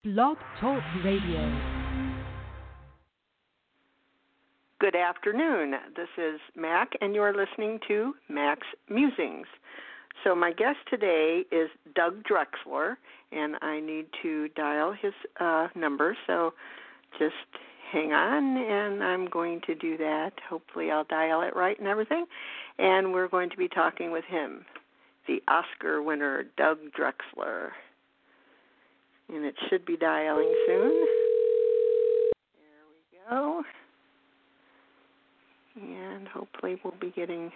Blog Talk Radio. Good afternoon. This is Mac, and you're listening to Mac's Musings. So my guest today is Doug Drexler, and I need to dial his number, so just hang on, and I'm going to do that. Hopefully I'll dial it right and everything, and we're going to be talking with him, the Oscar winner, Doug Drexler. And it should be dialing soon. There we go. And hopefully we'll be getting...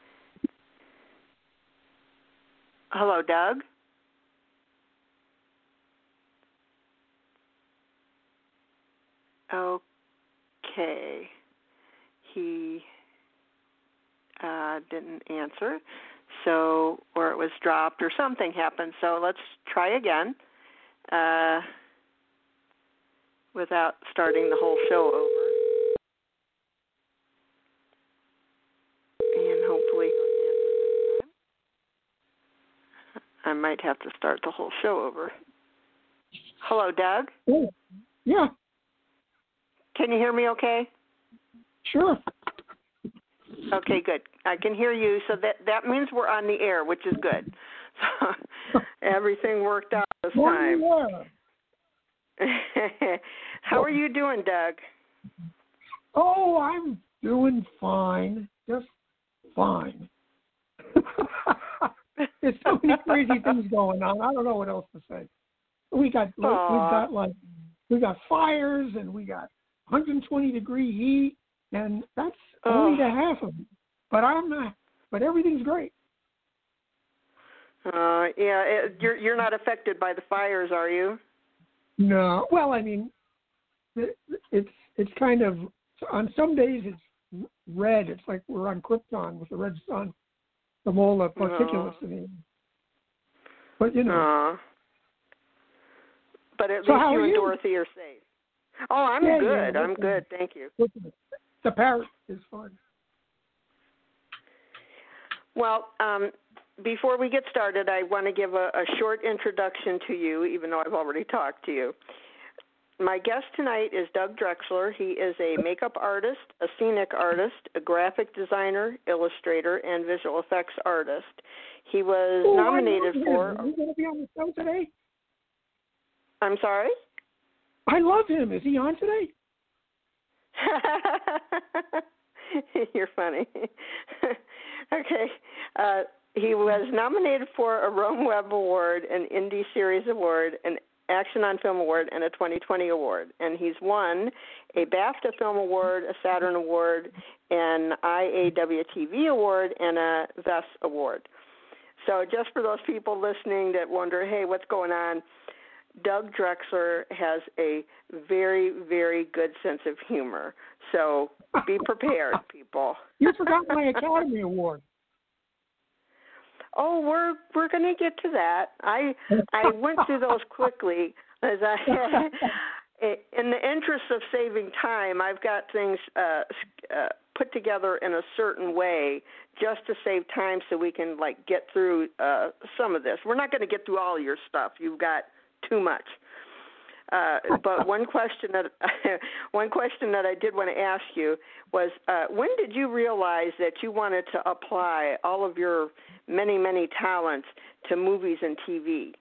Hello, Doug? Okay. He didn't answer, so, or it was dropped or something happened. So let's try again without starting the whole show over. And hopefully he'll answer this time. I might have to start the whole show over. Hello, Doug? Oh, yeah. Can you hear me okay? Sure. Okay, good. I can hear you, so that means we're on the air, which is good. So everything worked out this time. How are you doing, Doug? Oh, I'm doing fine. Just fine. There's so many crazy things going on. I don't know what else to say. We got fires, and we got 120-degree heat, and that's only the half of it. But everything's great. You're not affected by the fires, are you? No. Well, I mean, it's kind of, on some days it's red. It's like we're on Krypton with the red sun from all the particulates in the air. But you know. But at so least how you are and you? Dorothy are safe. Oh, I'm good. I'm good. Thank you. The parrot is fun. Well, before we get started, I want to give a short introduction to you, even though I've already talked to you. My guest tonight is Doug Drexler. He is a makeup artist, a scenic artist, a graphic designer, illustrator, and visual effects artist. He was nominated for... Are you going to be on the show today? I'm sorry? I love him. Is he on today? You're funny. Okay. He was nominated for a Rome Web Award, an Indie Series Award, an Action on Film Award, and a 2020 Award. And he's won a BAFTA Film Award, a Saturn Award, an IAWTV Award, and a VES Award. So just for those people listening that wonder, hey, what's going on, Doug Drexler has a very, very good sense of humor. So be prepared, people. You forgot my Academy Award. Oh, we're going to get to that. I went through those quickly as in the interest of saving time, I've got things put together in a certain way just to save time so we can get through some of this. We're not going to get through all your stuff. You've got too much. But one question that I did want to ask you was, when did you realize that you wanted to apply all of your many, many talents to movies and TV?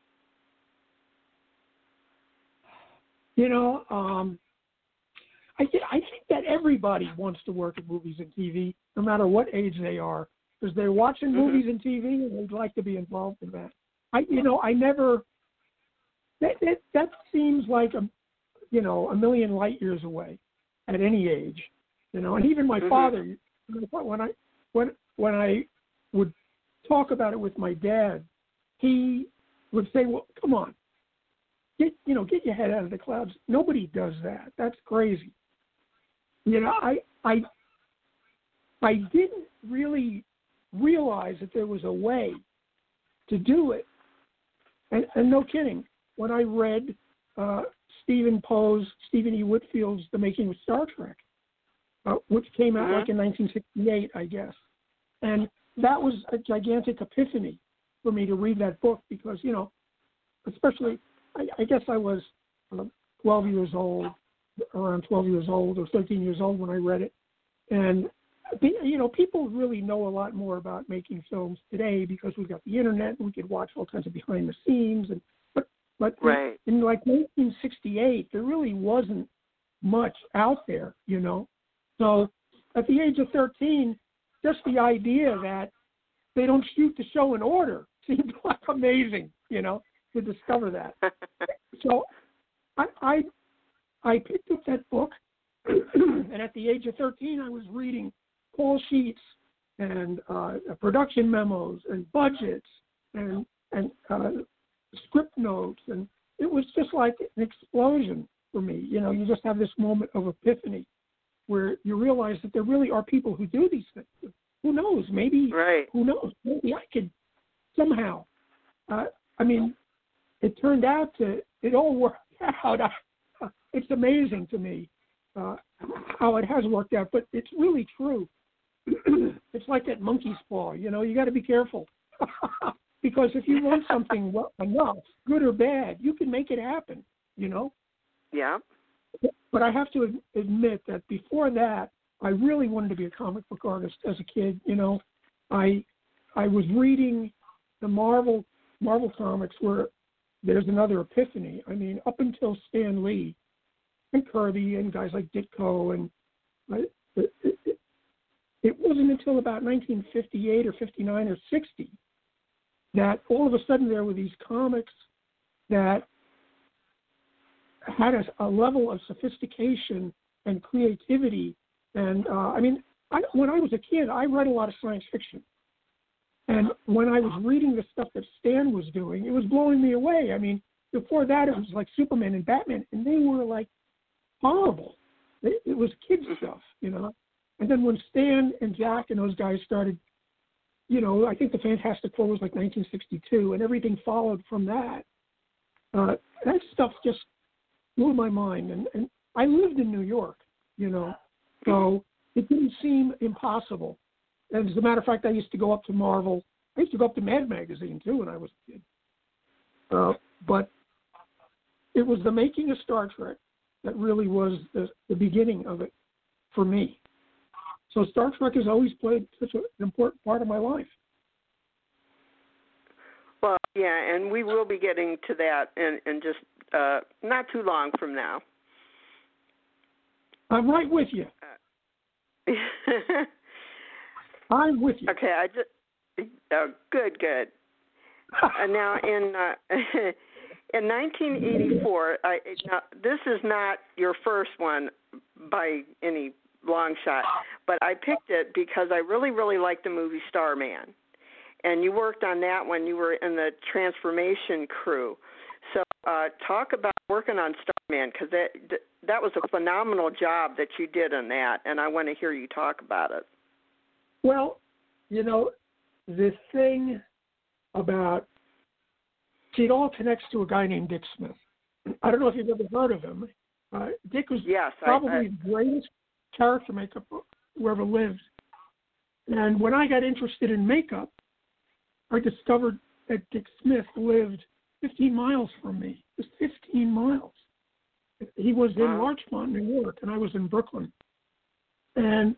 You know, I think that everybody wants to work in movies and TV, no matter what age they are, because they're watching movies and TV and they'd like to be involved in that. I never. That seems like a million light years away at any age, And even my father, when I would talk about it with my dad, he would say, "Well, come on, get your head out of the clouds. Nobody does that. That's crazy." I didn't really realize that there was a way to do it, and no kidding. When I read Stephen E. Whitfield's The Making of Star Trek, which came out in 1968, I guess. And that was a gigantic epiphany for me to read that book because, especially, I guess I was 12 years old, around 12 years old or 13 years old when I read it. And, people really know a lot more about making films today because we've got the internet and we could watch all kinds of behind the scenes. But right. in like 1968, there really wasn't much out there, So at the age of 13, just the idea that they don't shoot the show in order seemed like amazing, to discover that. So I picked up that book, and at the age of 13, I was reading call sheets and production memos and budgets and script notes, and it was just like an explosion for me. You just have this moment of epiphany where you realize that there really are people who do these things. Who knows? Maybe, right. Who knows? Maybe I could somehow. It turned out it all worked out. It's amazing to me how it has worked out, but it's really true. It's like that monkey's paw, you got to be careful. Because if you want something enough, good or bad, you can make it happen, Yeah. But I have to admit that before that, I really wanted to be a comic book artist as a kid. I was reading the Marvel comics where there's another epiphany. Up until Stan Lee and Kirby and guys like Ditko, and it wasn't until about 1958 or 59 or 60 that all of a sudden there were these comics that had a level of sophistication and creativity. And when I was a kid, I read a lot of science fiction. And when I was reading the stuff that Stan was doing, it was blowing me away. Before that, it was like Superman and Batman, and they were like horrible. It was kid stuff, And then when Stan and Jack and those guys started, I think the Fantastic Four was like 1962, and everything followed from that. That stuff just blew my mind. And I lived in New York, so it didn't seem impossible. And as a matter of fact, I used to go up to Marvel. I used to go up to Mad Magazine, too, when I was a kid. But it was the making of Star Trek that really was the beginning of it for me. So Star Trek has always played such an important part of my life. Well, yeah, and we will be getting to that in just not too long from now. I'm right with you. I'm with you. Okay, good. Now, in 1984, now this is not your first one by any long shot, but I picked it because I really, really liked the movie Starman, and you worked on that when you were in the transformation crew. So talk about working on Starman, because that was a phenomenal job that you did on that, and I want to hear you talk about it. Well, the thing about, it all connects to a guy named Dick Smith. I don't know if you've ever heard of him. Dick was probably the greatest character makeup who ever lived. And when I got interested in makeup, I discovered that Dick Smith lived 15 miles from me, just 15 miles. He was in Larchmont, New York, and I was in Brooklyn. And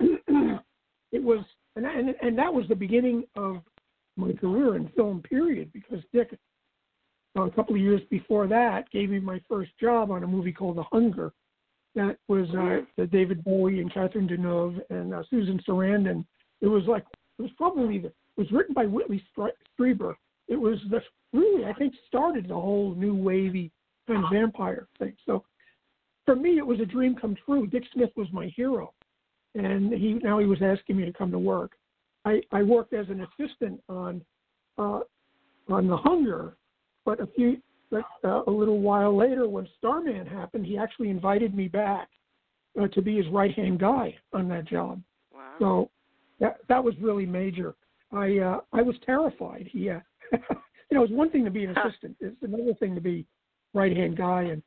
it was, and that was the beginning of my career in film, period, because Dick, a couple of years before that, gave me my first job on a movie called The Hunger. That was David Bowie and Catherine Deneuve and Susan Sarandon. It was written by Whitley Strieber. It was really, I think, started the whole new wavy kind of vampire thing. So for me, it was a dream come true. Dick Smith was my hero, and he was asking me to come to work. I worked as an assistant on The Hunger, but a little while later, when Starman happened, he actually invited me back to be his right-hand guy on that job. Wow. So that was really major. I was terrified. It's one thing to be an assistant. It's another thing to be right-hand guy. And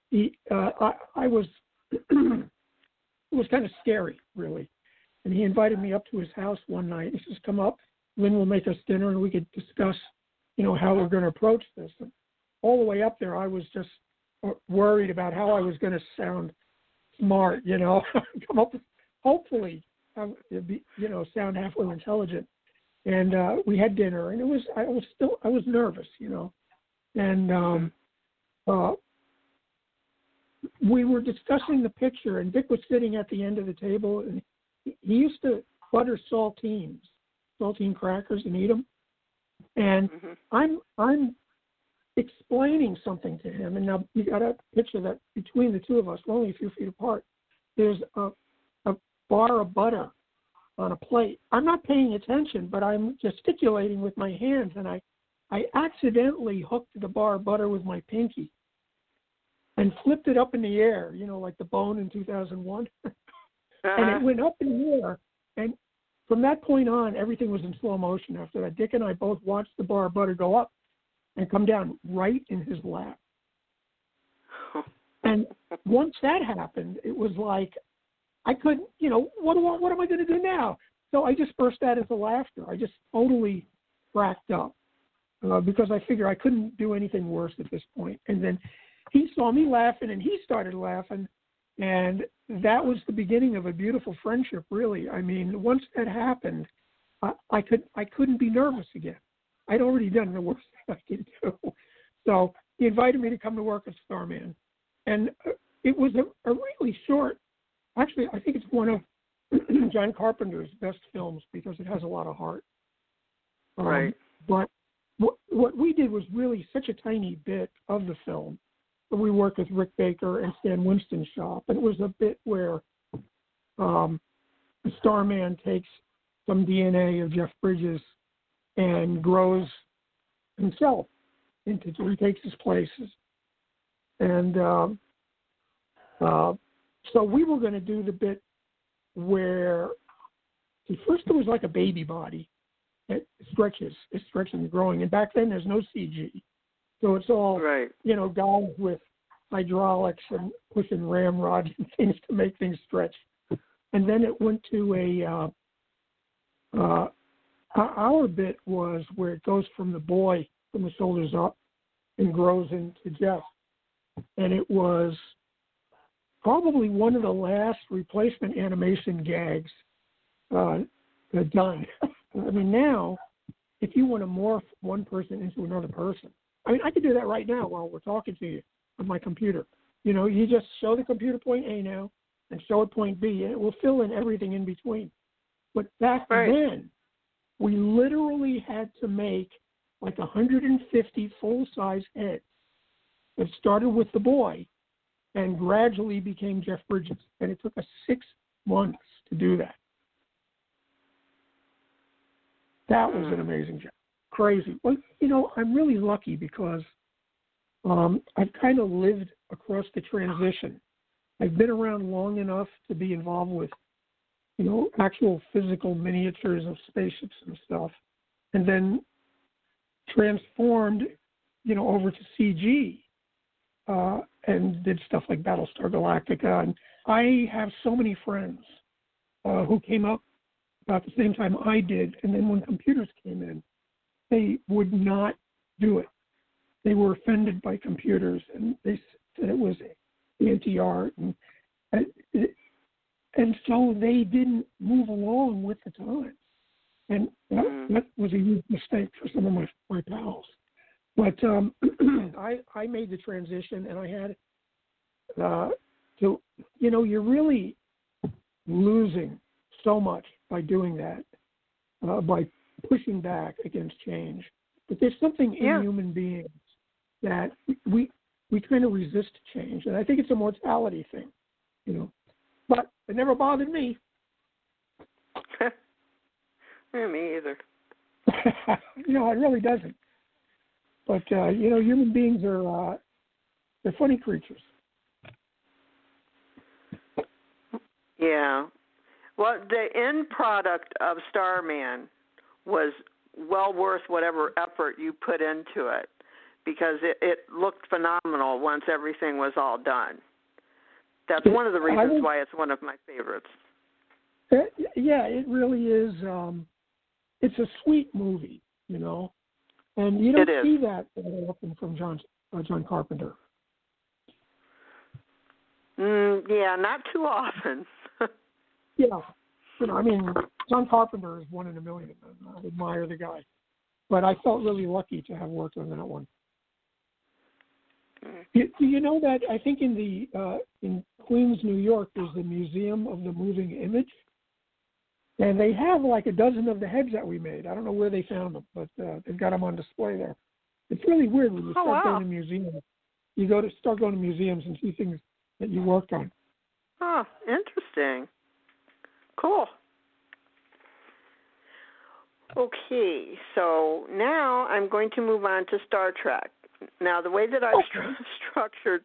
I was, it was kind of scary, really. And he invited me up to his house one night. He says, "Come up, Lynn will make us dinner, and we could discuss, how we're going to approach this." And all the way up there, I was just worried about how I was going to sound smart, come up with, hopefully, sound halfway intelligent. And we had dinner, and I was nervous, and we were discussing the picture, and Vic was sitting at the end of the table, and he used to butter saltine crackers and eat them. And I'm explaining something to him, and now you got to picture that between the two of us, we're only a few feet apart, there's a bar of butter on a plate. I'm not paying attention, but I'm gesticulating with my hands, and I accidentally hooked the bar of butter with my pinky and flipped it up in the air, like the bone in 2001. And it went up in the air, and from that point on, everything was in slow motion after that. Dick and I both watched the bar of butter go up and come down right in his lap. And once that happened, it was like, I couldn't, what am I going to do now? So I just burst out into laughter. I just totally cracked up because I figured I couldn't do anything worse at this point. And then he saw me laughing, and he started laughing, and that was the beginning of a beautiful friendship, really. I mean, once that happened, I couldn't be nervous again. I'd already done the worst thing I could do. So he invited me to come to work at Starman, and it was a really short. Actually, I think it's one of John Carpenter's best films because it has a lot of heart. Right. But what we did was really such a tiny bit of the film. We worked with Rick Baker and Stan Winston's shop, and it was a bit where the Starman takes some DNA of Jeff Bridges and grows himself into, he takes his places. And so we were going to do the bit where, first it was like a baby body. It's stretching and growing. And back then there's no CG. So it's all, right. Guys with hydraulics and pushing ramrods and things to make things stretch. And then it went to our bit was where it goes from the boy, from the shoulders up, and grows into Jeff. And it was probably one of the last replacement animation gags done. I mean, now, if you want to morph one person into another person, I mean, I could do that right now while we're talking to you on my computer. You just show the computer point A now and show it point B, and it will fill in everything in between. But back then, we literally had to make like 150 full-size heads that started with the boy and gradually became Jeff Bridges. And it took us 6 months to do that. That was an amazing job. Crazy. Well, I'm really lucky because I've kind of lived across the transition. I've been around long enough to be involved with, actual physical miniatures of spaceships and stuff, and then transformed, over to CG and did stuff like Battlestar Galactica. And I have so many friends who came up about the same time I did, and then when computers came in, they would not do it. They were offended by computers, and they said it was anti-art, and so they didn't move along with the times. And that was a huge mistake for some of my pals. But I made the transition, and I had to, you're really losing so much by doing that, by pushing back against change. But there's something in human beings that we kind of resist change, and I think it's a mortality thing, But it never bothered me. Me either. It really doesn't. But human beings are they're funny creatures. Yeah. Well, the end product of Starman was well worth whatever effort you put into it, because it looked phenomenal once everything was all done. That's one of the reasons why it's one of my favorites. Yeah, it really is. It's a sweet movie, and you don't see that often from John Carpenter. Yeah, not too often. Yeah. I mean, John Carpenter is one in a million. I admire the guy. But I felt really lucky to have worked on that one. Do you know that I think in Queens, New York, there's the Museum of the Moving Image, and they have like a dozen of the heads that we made. I don't know where they found them, but they've got them on display there. It's really weird when you start going to museums. You start going to museums and see things that you worked on. Oh, interesting. Cool. Okay, so now I'm going to move on to Star Trek. Now, the way that I've structured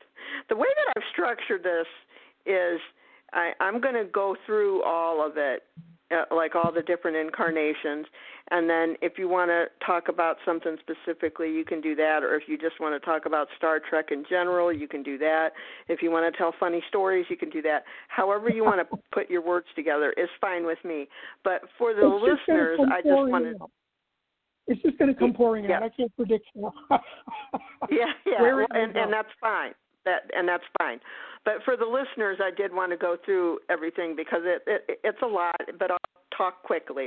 this is I'm going to go through all of it, like all the different incarnations, and then if you want to talk about something specifically, you can do that, or if you just want to talk about Star Trek in general, you can do that. If you want to tell funny stories, you can do that. However you want to put your words together is fine with me. But for the listeners, I just wanted... It's just going to come pouring out. I can't predict. Yeah, well, and that's fine. That's fine. But for the listeners, I did want to go through everything because it's a lot, but I'll talk quickly.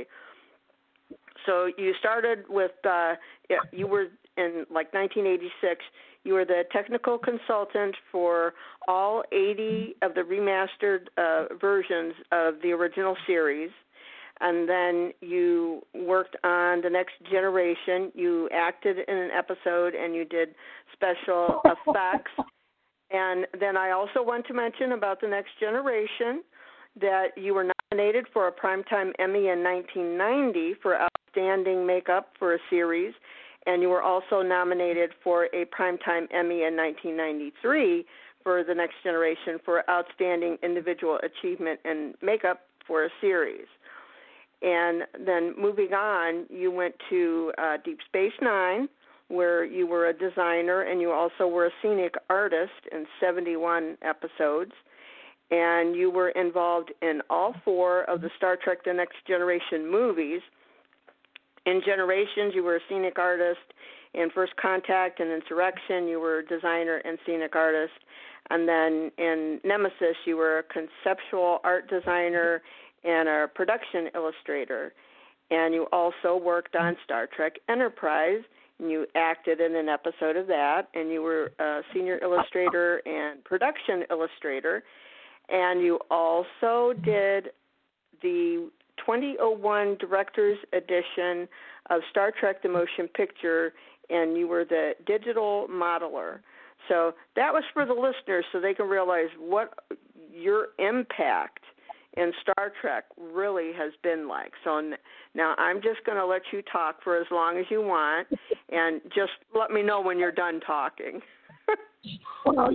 So you started with, you were in like 1986, you were the technical consultant for all 80 of the remastered versions of the original series. And then you worked on The Next Generation. You acted in an episode and you did special effects. And then I also want to mention about The Next Generation that you were nominated for a Primetime Emmy in 1990 for Outstanding Makeup for a Series. And you were also nominated for a Primetime Emmy in 1993 for The Next Generation for Outstanding Individual Achievement in Makeup for a Series. And then moving on, you went to Deep Space Nine, where you were a designer, and you also were a scenic artist in 71 episodes. And you were involved in all 4 of the Star Trek The Next Generation movies. In Generations, you were a scenic artist. In First Contact and Insurrection, you were a designer and scenic artist. And then in Nemesis, you were a conceptual art designer and a production illustrator. And you also worked on Star Trek Enterprise, and you acted in an episode of that, and you were a senior illustrator and production illustrator. And you also did the 2001 Director's Edition of Star Trek The Motion Picture, and you were the digital modeler. So that was for the listeners so they can realize what your impact in Star Trek really has been like. So now I'm just going to let you talk for as long as you want, and just let me know when you're done talking. Well,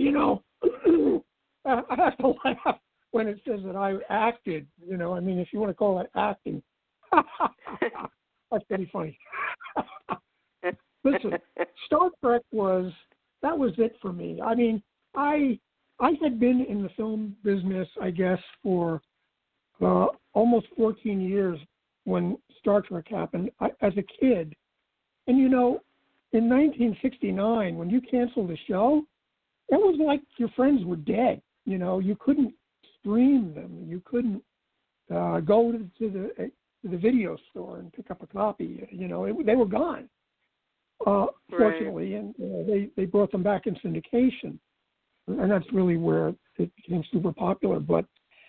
I have to laugh when it says that I acted. I mean, if you want to call that acting, that's pretty funny. Listen, Star Trek was it for me. I mean, I had been in the film business, I guess, for almost 14 years when Star Trek happened as a kid. And, in 1969, when you canceled the show, it was like your friends were dead. You couldn't stream them. You couldn't go to the video store and pick up a copy. They were gone, fortunately, and they brought them back in syndication. And that's really where it became super popular. But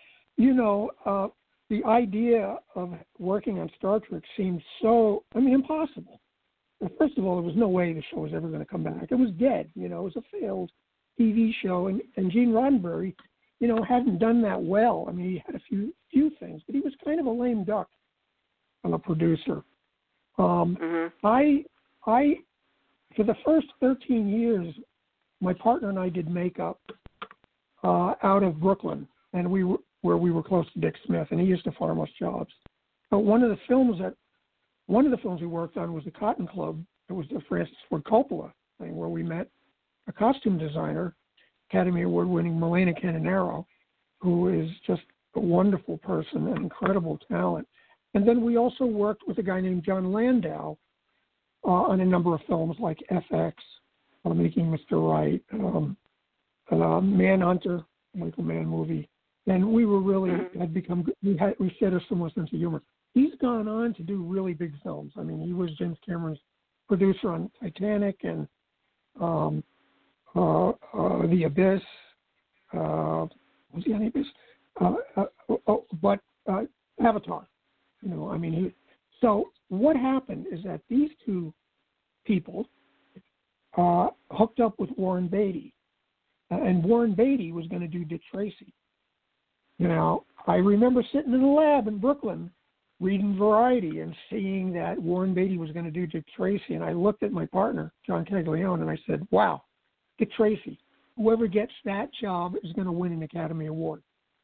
the idea of working on Star Trek seemed impossible. And first of all, there was no way the show was ever going to come back. It was dead. It was a failed TV show. And Gene Roddenberry, hadn't done that well. I mean, he had a few things, but he was kind of a lame duck of a producer. I for the first 13 years, my partner and I did makeup out of Brooklyn, and we were close to Dick Smith, and he used to farm us jobs. But one of the films we worked on was the Cotton Club. It was the Francis Ford Coppola thing where we met a costume designer, Academy Award-winning Milena Canonero, who is just a wonderful person and incredible talent. And then we also worked with a guy named John Landau on a number of films like FX, Making Mr. Right, Manhunter, Michael Mann movie, and we were really had become we shared a similar sense of humor. He's gone on to do really big films. I mean, he was James Cameron's producer on Titanic and The Abyss. Was he on The Abyss? But Avatar. You know, I mean, so what happened is that these two people hooked up with Warren Beatty, and Warren Beatty was going to do Dick Tracy. You know, I remember sitting in the lab in Brooklyn reading Variety and seeing that Warren Beatty was going to do Dick Tracy, and I looked at my partner, John Caglione, and I said, wow, Dick Tracy, whoever gets that job is going to win an Academy Award.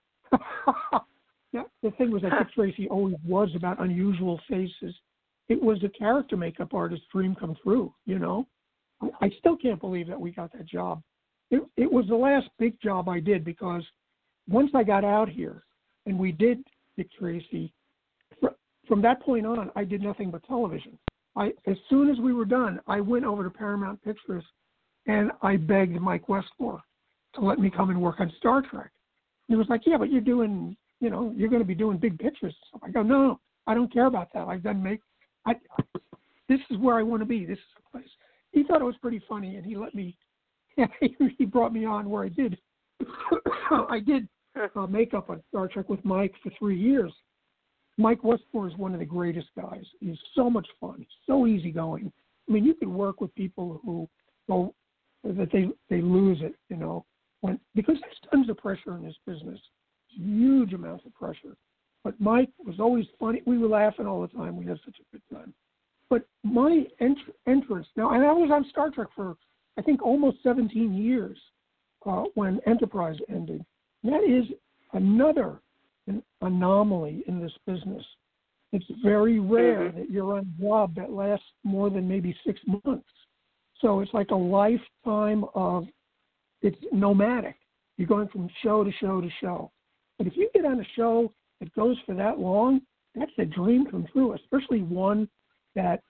Now, the thing was that Dick Tracy always was about unusual faces. It was a character makeup artist's dream come true, you know. I still can't believe that we got that job. It was the last big job I did, because once I got out here and we did Dick Tracy, from that point on, I did nothing but television. As soon as we were done, I went over to Paramount Pictures and I begged Mike Westmore to let me come and work on Star Trek. He was like, yeah, but you're doing, you know, you're going to be doing big pictures. So I go, no, I don't care about that. I've done this is where I want to be. This is the place. He thought it was pretty funny, and he let me, he brought me on where I did. I did makeup on Star Trek with Mike for 3 years. Mike Westmore is one of the greatest guys. He's so much fun. He's so easygoing. I mean, you could work with people who go that they lose it, you know, because there's tons of pressure in this business, huge amounts of pressure. But Mike was always funny. We were laughing all the time. We had such a good time. But my entrance now, and I was on Star Trek for I think almost 17 years when Enterprise ended. That is another anomaly in this business. It's very rare that you're on a job that lasts more than maybe 6 months. So it's like a lifetime of, it's nomadic. You're going from show to show to show. But if you get on a show that goes for that long, that's a dream come true, especially one that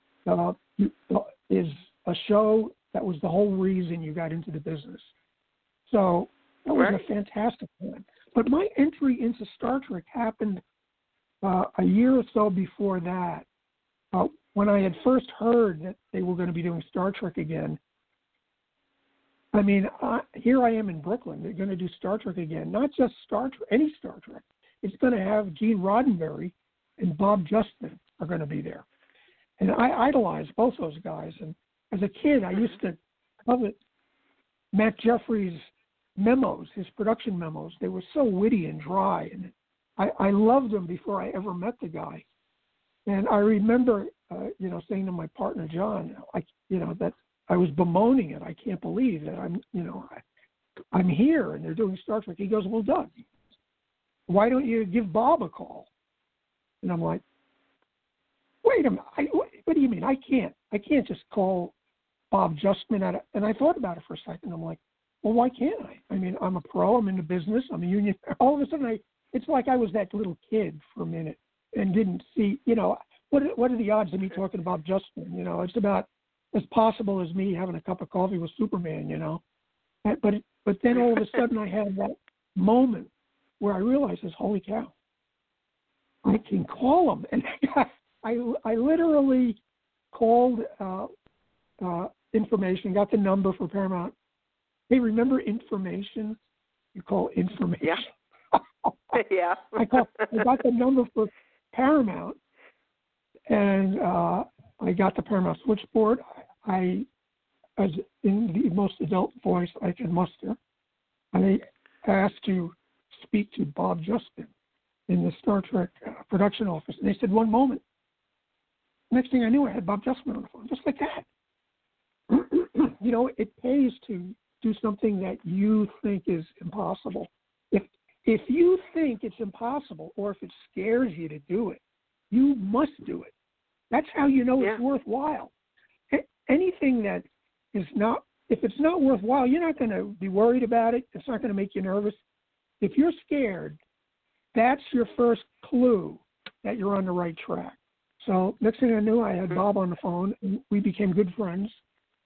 is a show that was the whole reason you got into the business. So that was a fantastic one. But my entry into Star Trek happened a year or so before that. When I had first heard that they were going to be doing Star Trek again, I mean, here I am in Brooklyn. They're going to do Star Trek again. Not just Star Trek, any Star Trek. It's going to have Gene Roddenberry and Bob Justman are going to be there. And I idolized both those guys. And as a kid, I used to covet Matt Jeffries' memos, his production memos. They were so witty and dry. And I loved them before I ever met the guy. And I remember, saying to my partner, John, that I was bemoaning it. I can't believe that I'm here and they're doing Star Trek. He goes, well, Doug, why don't you give Bob a call? And I'm like, wait a minute. What do you mean? I can't just call Bob Justman and I thought about it for a second. I'm like, well, why can't I? I mean, I'm a pro. I'm in the business. I'm a union. All of a sudden, it's like I was that little kid for a minute and didn't see, what are the odds of me talking about Justman? It's about as possible as me having a cup of coffee with Superman, But then all of a sudden I had that moment where I realized this, holy cow, I can call him. And I literally called information, got the number for Paramount. Hey, remember information? You call information. Yeah. Yeah. I got the number for Paramount, and I got the Paramount switchboard. I was in the most adult voice I can muster. I asked to speak to Bob Justman in the Star Trek production office, and they said, one moment. Next thing I knew, I had Bob Justman on the phone, just like that. It pays to do something that you think is impossible. If you think it's impossible, or if it scares you to do it, you must do it. That's how you know it's worthwhile. Anything that is not, if it's not worthwhile, you're not going to be worried about it. It's not going to make you nervous. If you're scared, that's your first clue that you're on the right track. So next thing I knew, I had Bob on the phone, and we became good friends.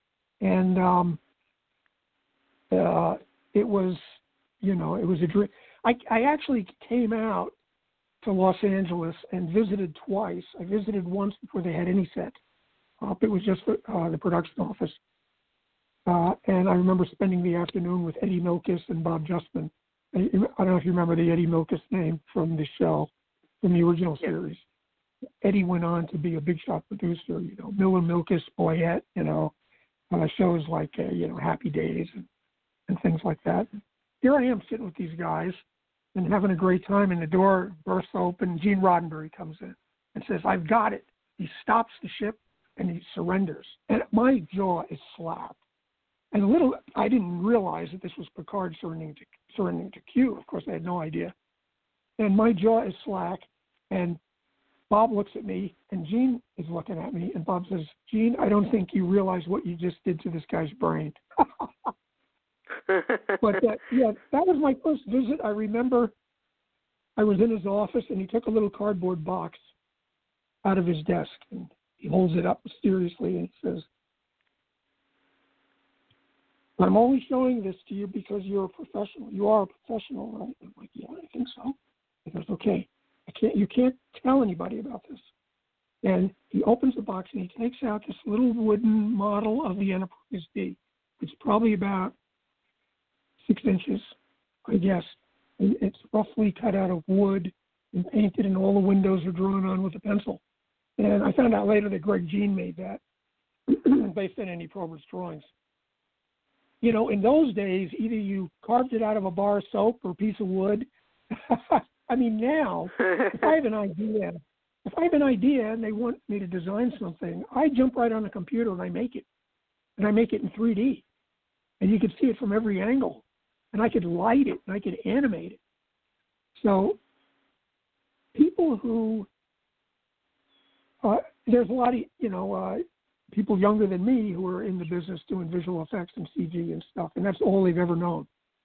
And it was a dream. I actually came out to Los Angeles and visited twice. I visited once before they had any set. It was just the production office. And I remember spending the afternoon with Eddie Milkis and Bob Justman. I don't know if you remember the Eddie Milkis name from the show, from the original series. Eddie went on to be a big shot producer, Miller Milkis, Boyette, shows like, Happy Days and things like that. Here I am sitting with these guys and having a great time, and the door bursts open. Gene Roddenberry comes in and says, "I've got it." He stops the ship and he surrenders. And my jaw is slapped. And I didn't realize that this was Picard surrendering to Q. Of course, I had no idea. And my jaw is slack, and Bob looks at me, and Gene is looking at me, and Bob says, "Gene, I don't think you realize what you just did to this guy's brain." But that was my first visit. I remember I was in his office, and he took a little cardboard box out of his desk, and he holds it up mysteriously, and he says, "I'm only showing this to you because you're a professional. You are a professional, right?" I'm like, "Yeah, I think so." He goes, "Okay, you can't tell anybody about this." And he opens the box and he takes out this little wooden model of the Enterprise D. It's probably about 6 inches, I guess. And it's roughly cut out of wood and painted, and all the windows are drawn on with a pencil. And I found out later that Greg Jean made that based on Andy Probert's drawings. In those days, either you carved it out of a bar of soap or a piece of wood. I mean, now, if I have an idea and they want me to design something, I jump right on the computer and I make it. And I make it in 3D. And you can see it from every angle. And I could light it and I could animate it. So people who, there's a lot of, people younger than me who are in the business doing visual effects and CG and stuff, and that's all they've ever known.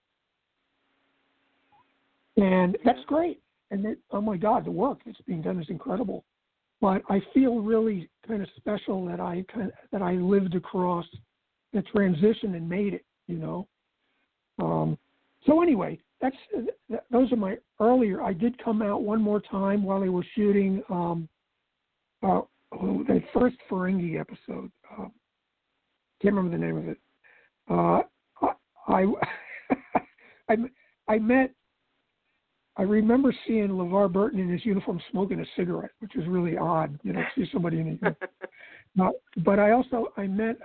And that's great. And oh my God, the work that's being done is incredible. But I feel really kind of special that I lived across the transition and made it. So anyway, those are my earlier. I did come out one more time while they were shooting the first Ferengi episode. Can't remember the name of it. I remember seeing LeVar Burton in his uniform smoking a cigarette, which was really odd, to see somebody in a but I met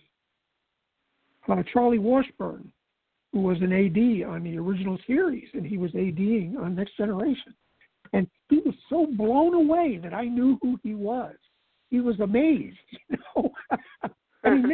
Charlie Washburn, who was an AD on the original series, and he was ADing on Next Generation. And he was so blown away that I knew who he was. He was amazed, I mean,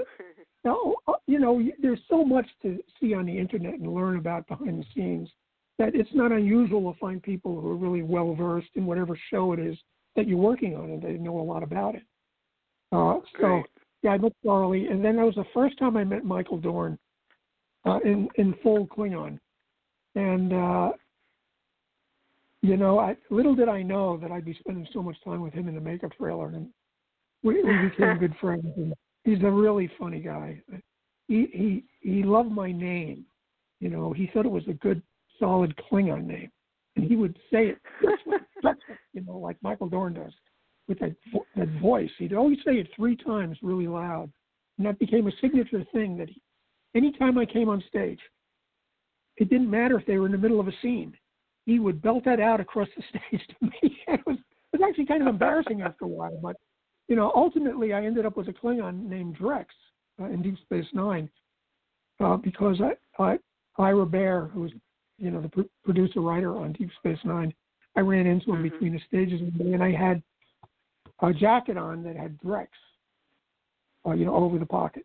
now, there's so much to see on the internet and learn about behind the scenes that it's not unusual to find people who are really well-versed in whatever show it is that you're working on, and they know a lot about it. So, yeah, I met Charlie, and then that was the first time I met Michael Dorn in full Klingon. And, little did I know that I'd be spending so much time with him in the makeup trailer, and we became good friends. And he's a really funny guy. He loved my name. He thought it was a good, solid Klingon name, and he would say it, like Michael Dorn does, with that voice. He'd always say it 3 times really loud, and that became a signature thing that anytime I came on stage, it didn't matter if they were in the middle of a scene. He would belt that out across the stage to me. It was actually kind of embarrassing after a while, but ultimately I ended up with a Klingon named Drex in Deep Space Nine because Ira Bear, who was the producer writer on Deep Space Nine, I ran into him between the stages, and I had a jacket on that had Drex, over the pocket,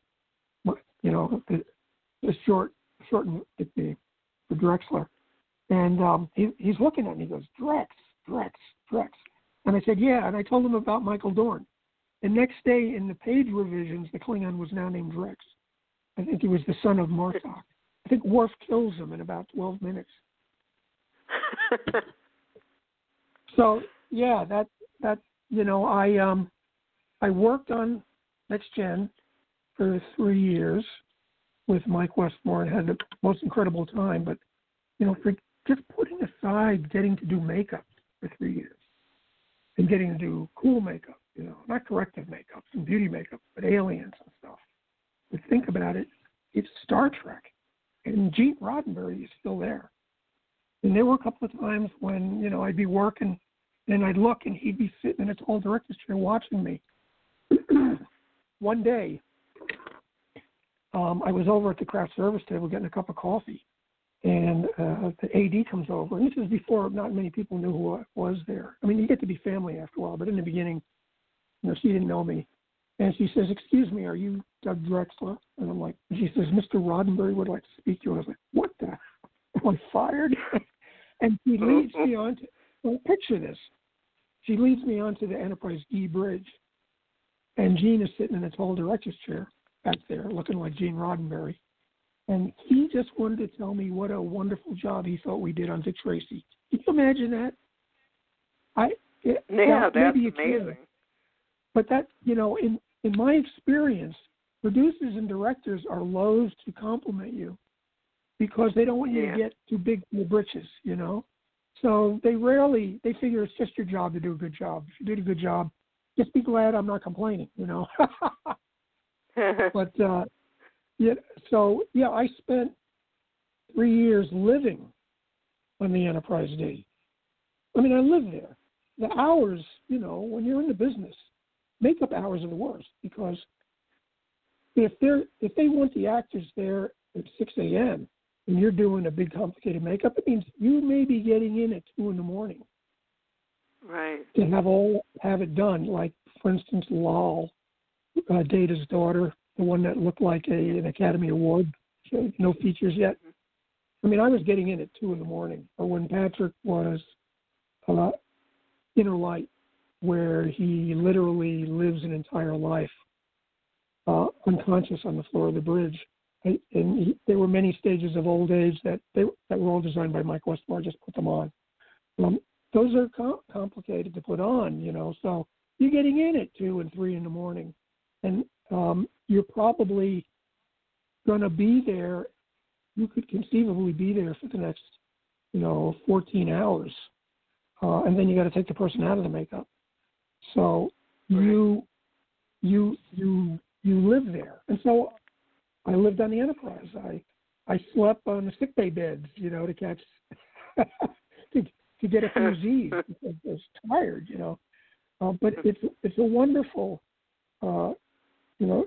the short nickname for Drexler. And he's looking at me. He goes, Drex. And I said, yeah. And I told him about Michael Dorn. The next day in the page revisions, the Klingon was now named Drex. I think he was the son of Martok. I think Worf kills him in about 12 minutes. So, yeah, I worked on Next Gen for 3 years with Mike Westmore and had the most incredible time. But, just putting aside getting to do makeup for 3 years and getting to do cool makeup, not corrective makeup and beauty makeup, but aliens and stuff. But think about it, it's Star Trek, and Gene Roddenberry is still there. And there were a couple of times when, I'd be working and I'd look and he'd be sitting in a tall director's chair watching me. One day, I was over at the craft service table getting a cup of coffee, and the AD comes over. And this is before not many people knew who I was there. I mean, you get to be family after a while, but in the beginning, she didn't know me. And she says, "Excuse me, are you Doug Drexler?" And I'm like, she says, "Mr. Roddenberry would like to speak to you." I was like, "What the? Am I fired?" And she leads me on to, well, picture this. She leads me onto the Enterprise E bridge. And Gene is sitting in a tall director's chair back there, looking like Gene Roddenberry. And he just wanted to tell me what a wonderful job he thought we did on Dick Tracy. Can you imagine that? That's amazing. Can. But that, in my experience, producers and directors are loath to compliment you because they don't want you to get too big for the britches, So they figure it's just your job to do a good job. If you did a good job, just be glad I'm not complaining, But, I spent 3 years living on the Enterprise D. I mean, I lived there. The hours, when you're in the business, makeup hours are the worst because if they want the actors there at 6 a.m. and you're doing a big complicated makeup, it means you may be getting in at 2 a.m. Right. To have it done. Like, for instance, Lal, Data's daughter, the one that looked like an Academy Award, no features yet. I mean, I was getting in at 2 a.m. Or when Patrick was Inner Light, where he literally lives an entire life unconscious on the floor of the bridge. There were many stages of old age that were all designed by Mike Westmore. Just put them on. Those are complicated to put on, So you're getting in at 2 and 3 a.m, and you're probably going to be there. You could conceivably be there for the next, 14 hours, and then you got to take the person out of the makeup. So you live there, and so I lived on the Enterprise. I slept on the sickbay beds, to catch to get a few Z's because I was tired, But it's a wonderful, you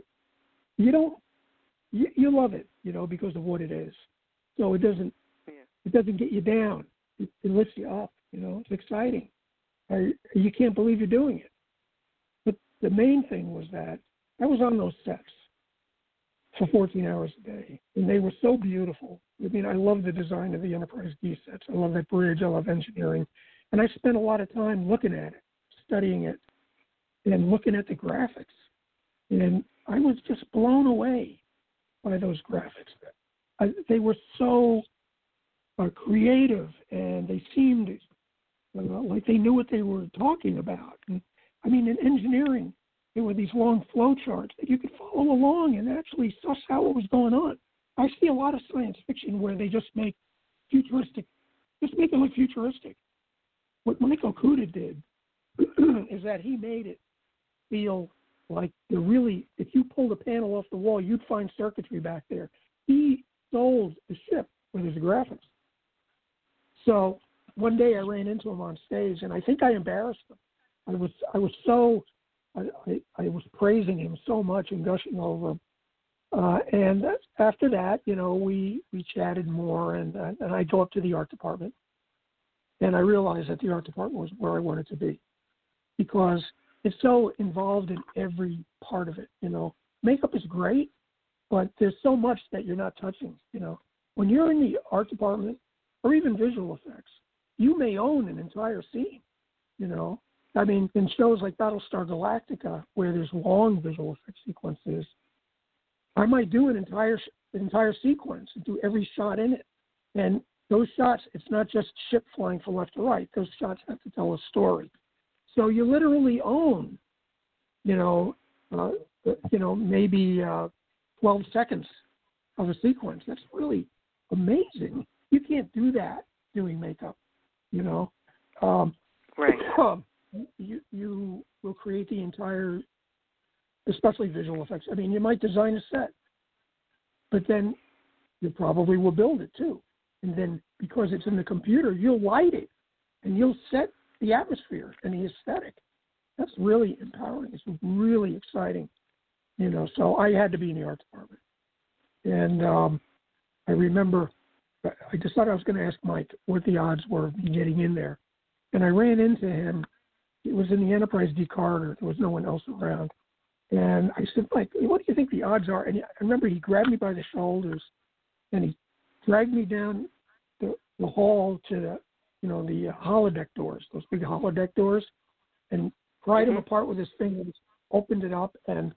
love it, because of what it is. So it doesn't get you down. It lifts you up. It's exciting. You can't believe you're doing it. But the main thing was that I was on those sets for 14 hours a day, and they were so beautiful. I mean, I love the design of the Enterprise D sets. I love that bridge. I love engineering. And I spent a lot of time looking at it, studying it, and looking at the graphics. And I was just blown away by those graphics. They were so creative, and they seemed like they knew what they were talking about. And, I mean, in engineering, there were these long flow charts that you could follow along and actually suss out what was going on. I see a lot of science fiction where they just make it look futuristic. What Mike Okuda did is that he made it feel like if you pulled a panel off the wall, you'd find circuitry back there. He sold the ship with his graphics. So one day I ran into him on stage, and I think I embarrassed him. I was praising him so much and gushing over him. And after that, we chatted more, and I go up to the art department, and I realized that the art department was where I wanted to be because it's so involved in every part of it. Makeup is great, but there's so much that you're not touching. When you're in the art department or even visual effects, you may own an entire scene. I mean, in shows like Battlestar Galactica, where there's long visual effects sequences, I might do an entire sequence and do every shot in it. And those shots, it's not just ship flying from left to right. Those shots have to tell a story. So you literally own, maybe 12 seconds of a sequence. That's really amazing. You can't do that doing makeup, you know. Right. You will create the entire, especially visual effects. I mean, you might design a set, but then you probably will build it too. And then because it's in the computer, you'll light it and you'll set the atmosphere and the aesthetic. That's really empowering. It's really exciting, you know. So I had to be in the art department. And I remember I decided I was going to ask Mike what the odds were of me getting in there. And I ran into him. It was in the Enterprise D corridor. There was no one else around. And I said, Mike, what do you think the odds are? And I remember he grabbed me by the shoulders and he dragged me down the hall to the holodeck doors, those big holodeck doors, and pried them apart with his fingers, opened it up, and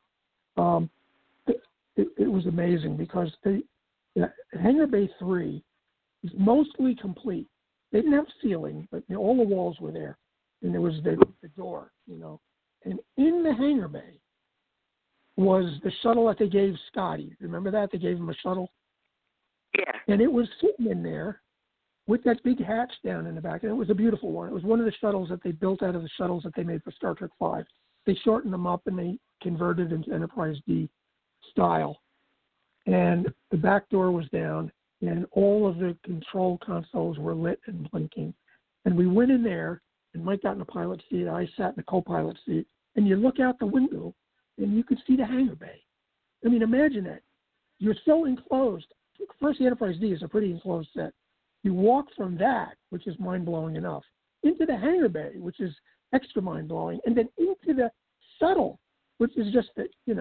it was amazing because Hangar Bay 3 is mostly complete. They didn't have ceiling, but all the walls were there, and there was the door, you know. And in the hangar bay was the shuttle that they gave Scotty. Remember that? They gave him a shuttle? Yeah. And it was sitting in there with that big hatch down in the back. And it was a beautiful one. It was one of the shuttles that they built out of the shuttles that they made for Star Trek V. They shortened them up and they converted into Enterprise D style. And the back door was down, and all of the control consoles were lit and blinking. And we went in there, and Mike got in the pilot seat. I sat in the co-pilot seat. And you look out the window, and you could see the hangar bay. I mean, imagine that. You're so enclosed. First, the Enterprise D is a pretty enclosed set. You walk from that, which is mind-blowing enough, into the hangar bay, which is extra mind-blowing, and then into the shuttle, which is just,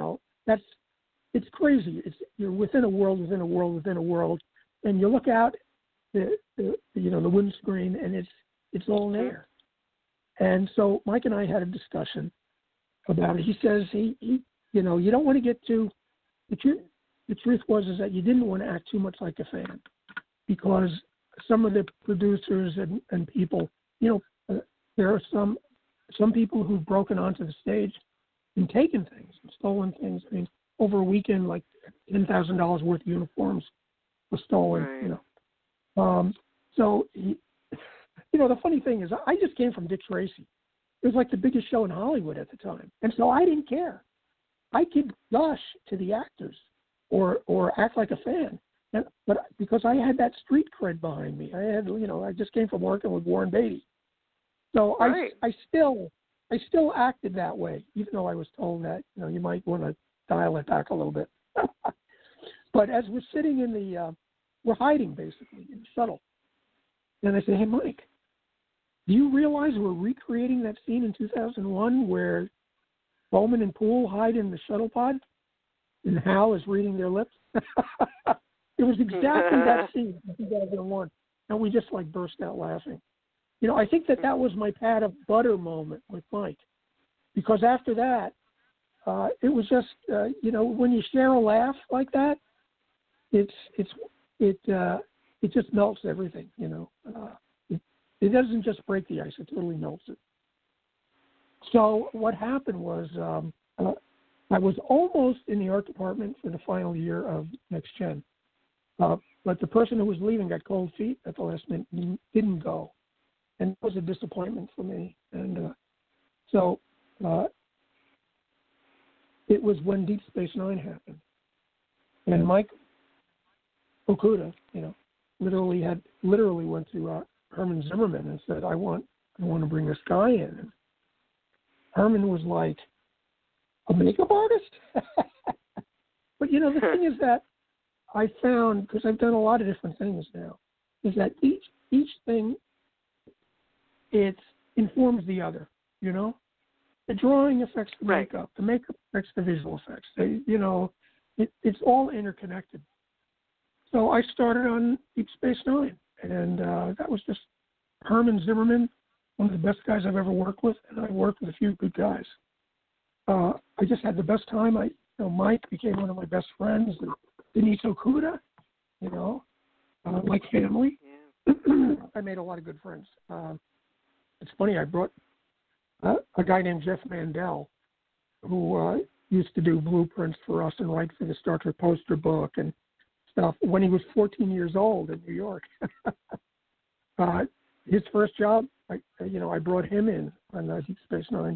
it's crazy. You're within a world, within a world, within a world, and you look out the windscreen, and it's all there. And so Mike and I had a discussion about it. He says you don't want to get too. The truth was that you didn't want to act too much like a fan, because some of the producers and people, there are some people who've broken onto the stage and taken things and stolen things. I mean, over a weekend, like $10,000 worth of uniforms was stolen. Right. So the funny thing is, I just came from Dick Tracy. It was like the biggest show in Hollywood at the time, and so I didn't care. I could gush to the actors or act like a fan, but because I had that street cred behind me, I just came from working with Warren Beatty, so right. I still acted that way, even though I was told that you might want to dial it back a little bit. But as we're sitting we're hiding basically in the shuttle, and I say, hey Mike, do you realize we're recreating that scene in 2001 where Bowman and Poole hide in the shuttle pod and Hal is reading their lips? It was exactly that scene in 2001. And we just burst out laughing. I think that was my pat of butter moment with Mike, because after that, it was just, when you share a laugh like that, it just melts everything, It doesn't just break the ice; it totally melts it. So what happened was I was almost in the art department for the final year of Next Gen, but the person who was leaving got cold feet at the last minute and didn't go, and it was a disappointment for me. And so it was when Deep Space Nine happened, and Mike Okuda, literally went to Herman Zimmerman and said, I want to bring this guy in. And Herman was like, a makeup artist? But the thing is that I found, because I've done a lot of different things now, is that each thing, it informs the other, The drawing affects the makeup. The makeup affects the visual effects. It's all interconnected. So I started on Deep Space Nine, and that was just Herman Zimmerman, one of the best guys I've ever worked with, and I worked with a few good guys. I just had the best time. Mike became one of my best friends, and Denise Okuda, like family. Yeah. I made a lot of good friends. It's funny, I brought a guy named Jeff Mandel, who used to do blueprints for us and write for the Star Trek poster book and stuff when he was 14 years old in New York. his first job, I brought him in on Deep Space Nine.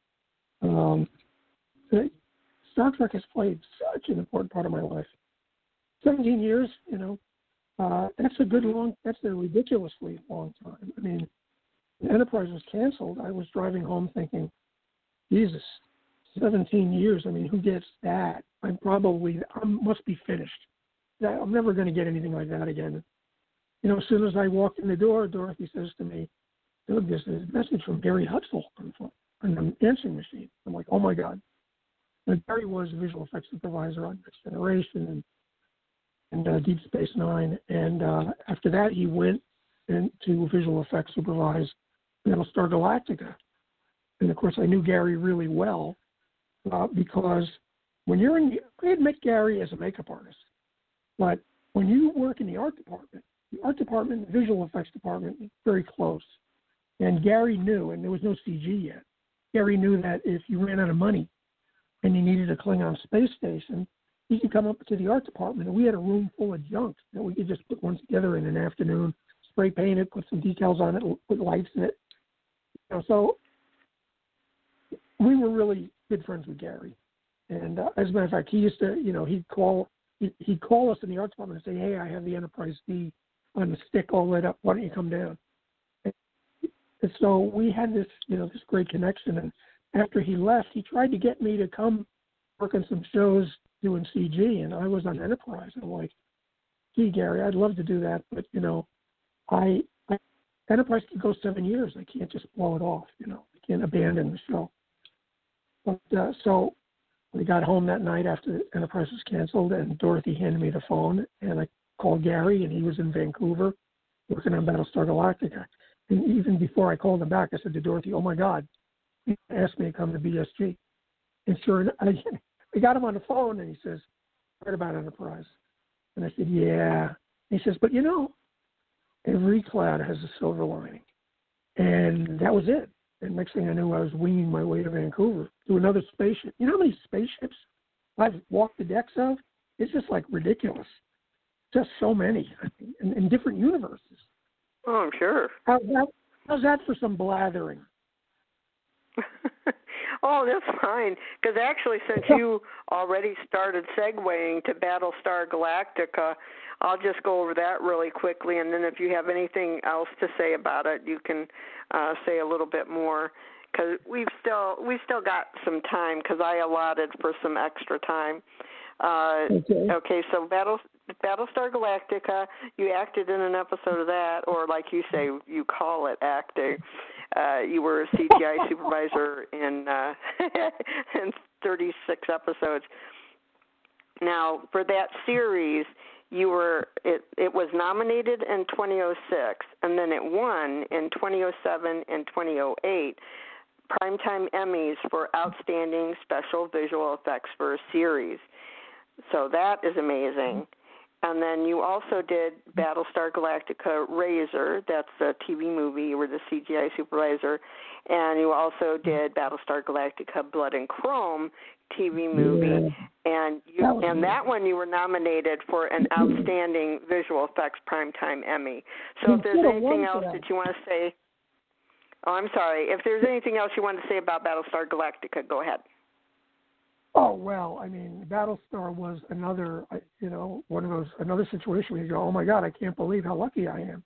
Star Trek has played such an important part of my life. 17 years, that's a ridiculously long time. I mean, when Enterprise was canceled, I was driving home thinking, Jesus, 17 years. I mean, who gets that? I must be finished. I'm never going to get anything like that again. As soon as I walk in the door, Dorothy says to me, "Doug, there's a message from Gary Hutzel on the answering machine." I'm like, "Oh my God!" And Gary was visual effects supervisor on Next Generation and Deep Space Nine, and after that, he went into visual effects supervise Battlestar Galactica. And of course, I knew Gary really well because when I had met Gary as a makeup artist, but when you work in the art department, the visual effects department, is very close. And Gary knew, and there was no CG yet, Gary knew that if you ran out of money and you needed a Klingon space station, he could come up to the art department, and we had a room full of junk that we could just put one together in an afternoon, spray paint it, put some decals on it, put lights in it. So we were really good friends with Gary. And as a matter of fact, he used to, he'd call us in the art department and say, "Hey, I have the Enterprise D on the stick all lit up. Why don't you come down?" And so we had this, this great connection. And after he left, he tried to get me to come work on some shows doing CG, and I was on Enterprise. I'm like, "Gee, Gary, I'd love to do that, but Enterprise could go 7 years. I can't just blow it off. I can't abandon the show." But so we got home that night after Enterprise was canceled, and Dorothy handed me the phone, and I called Gary, and he was in Vancouver working on Battlestar Galactica. And even before I called him back, I said to Dorothy, "Oh my God, he asked me to come to BSG." And sure enough, I got him on the phone, and he says, "Heard about Enterprise?" And I said, "Yeah." And he says, "But every cloud has a silver lining." And that was it. And next thing I knew, I was winging my way to Vancouver to another spaceship. You know how many spaceships I've walked the decks of? It's just like ridiculous. Just so many in different universes. Oh, I'm sure. How's that for some blathering? Oh, that's fine. Because actually, since you already started segueing to Battlestar Galactica, I'll just go over that really quickly, and then if you have anything else to say about it, you can say a little bit more. Because we still got some time, because I allotted for some extra time. Okay, so Battlestar Galactica, you acted in an episode of that, or like you say, you call it acting. You were a CGI supervisor in 36 episodes. Now, for that series, it was nominated in 2006, and then it won in 2007 and 2008 Primetime Emmys for Outstanding Special Visual Effects for a Series. So that is amazing. And then you also did Battlestar Galactica Razor. That's a TV movie. You were the CGI supervisor. And you also did Battlestar Galactica Blood and Chrome TV movie. Yeah. And that one you were nominated for an Outstanding Visual Effects Primetime Emmy. So if there's anything else that you want to say. Oh, I'm sorry. If there's anything else you want to say about Battlestar Galactica, go ahead. Oh, well, I mean, Battlestar was another situation where you go, "Oh my God, I can't believe how lucky I am."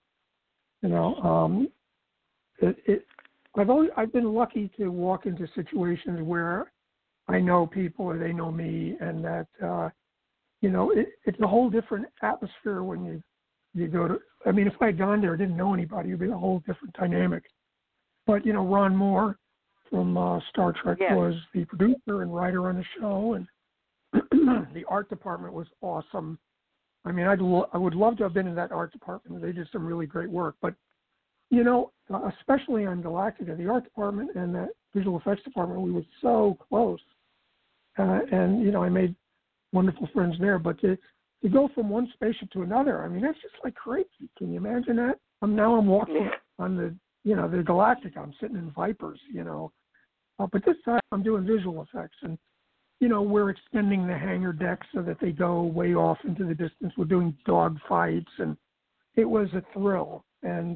I've been lucky to walk into situations where I know people or they know me, and that it's a whole different atmosphere when you go to. I mean, if I had gone there and didn't know anybody, it'd be a whole different dynamic. But Ron Moore from Star Trek was the producer and writer on the show, and the art department was awesome. I mean, I would love to have been in that art department. They did some really great work. But, especially on Galactica, the art department and the visual effects department, we were so close. And, I made wonderful friends there. But to go from one spaceship to another, I mean, that's just like crazy. Can you imagine that? I'm walking on the Galactica. I'm sitting in Vipers, But this time I'm doing visual effects, and we're extending the hangar decks so that they go way off into the distance. We're doing dog fights, and it was a thrill. And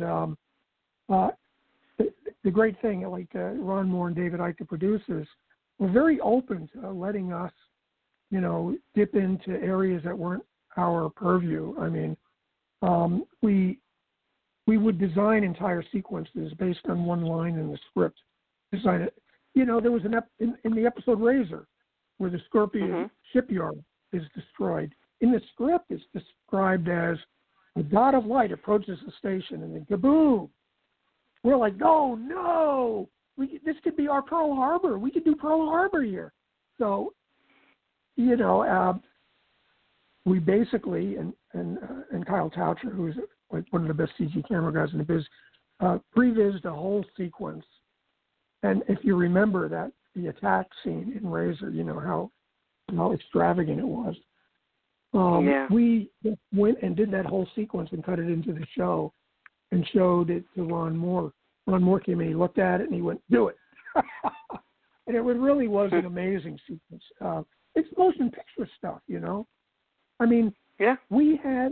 the great thing, like Ron Moore and David Icke, the producers, were very open to letting us, dip into areas that weren't our purview. I mean, we would design entire sequences based on one line in the script. Design it. There was in the episode Razor, where the Scorpion shipyard is destroyed. In the script, it's described as a dot of light approaches the station, and then kaboom! We're like, no! This could be our Pearl Harbor. We could do Pearl Harbor here. So, we basically, and Kyle Toucher, who's like one of the best CG camera guys in the biz, prevised a whole sequence. And if you remember that the attack scene in Razor, how extravagant it was. We just went and did that whole sequence and cut it into the show and showed it to Ron Moore. Ron Moore came in, he looked at it, and he went, do it. And it really was an amazing sequence. It's motion picture stuff, I mean, we had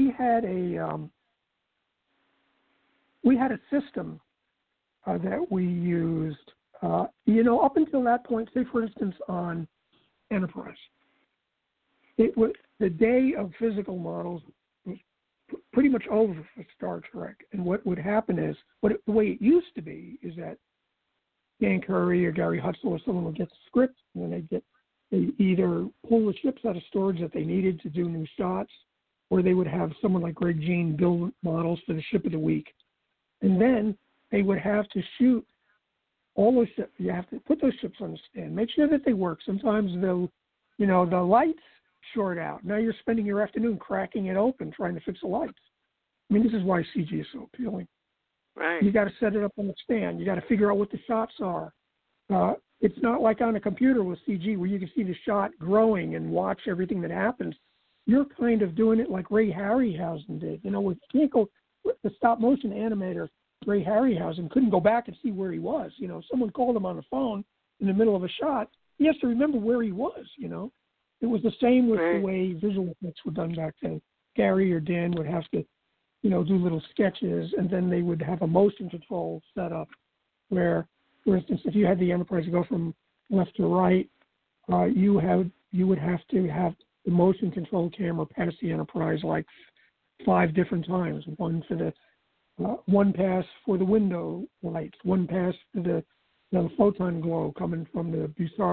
a system that we used, up until that point. Say, for instance, on Enterprise, it was the day of physical models was pretty much over for Star Trek. And what would happen is, the way it used to be is that Dan Curry or Gary Hutzel or someone would get the script, and then they either pull the ships out of storage that they needed to do new shots, or they would have someone like Greg Jean build models for the ship of the week. And then they would have to shoot all those ships. You have to put those ships on the stand, make sure that they work. Sometimes the lights short out. Now you're spending your afternoon cracking it open trying to fix the lights. I mean, this is why CG is so appealing. Right. You got to set it up on the stand. You got to figure out what the shots are. It's not like on a computer with CG where you can see the shot growing and watch everything that happens. You're kind of doing it like Ray Harryhausen did. You can't go, the stop motion animator, Ray Harryhausen, couldn't go back and see where he was. Someone called him on the phone in the middle of a shot. He has to remember where he was, It was the same with the way visual effects were done back then. Gary or Dan would have to, do little sketches, and then they would have a motion control set up where, for instance, if you had the Enterprise go from left to right, you would have to have the motion control camera pass the Enterprise like 5 different times. One pass for the window lights, one pass for the photon glow coming from the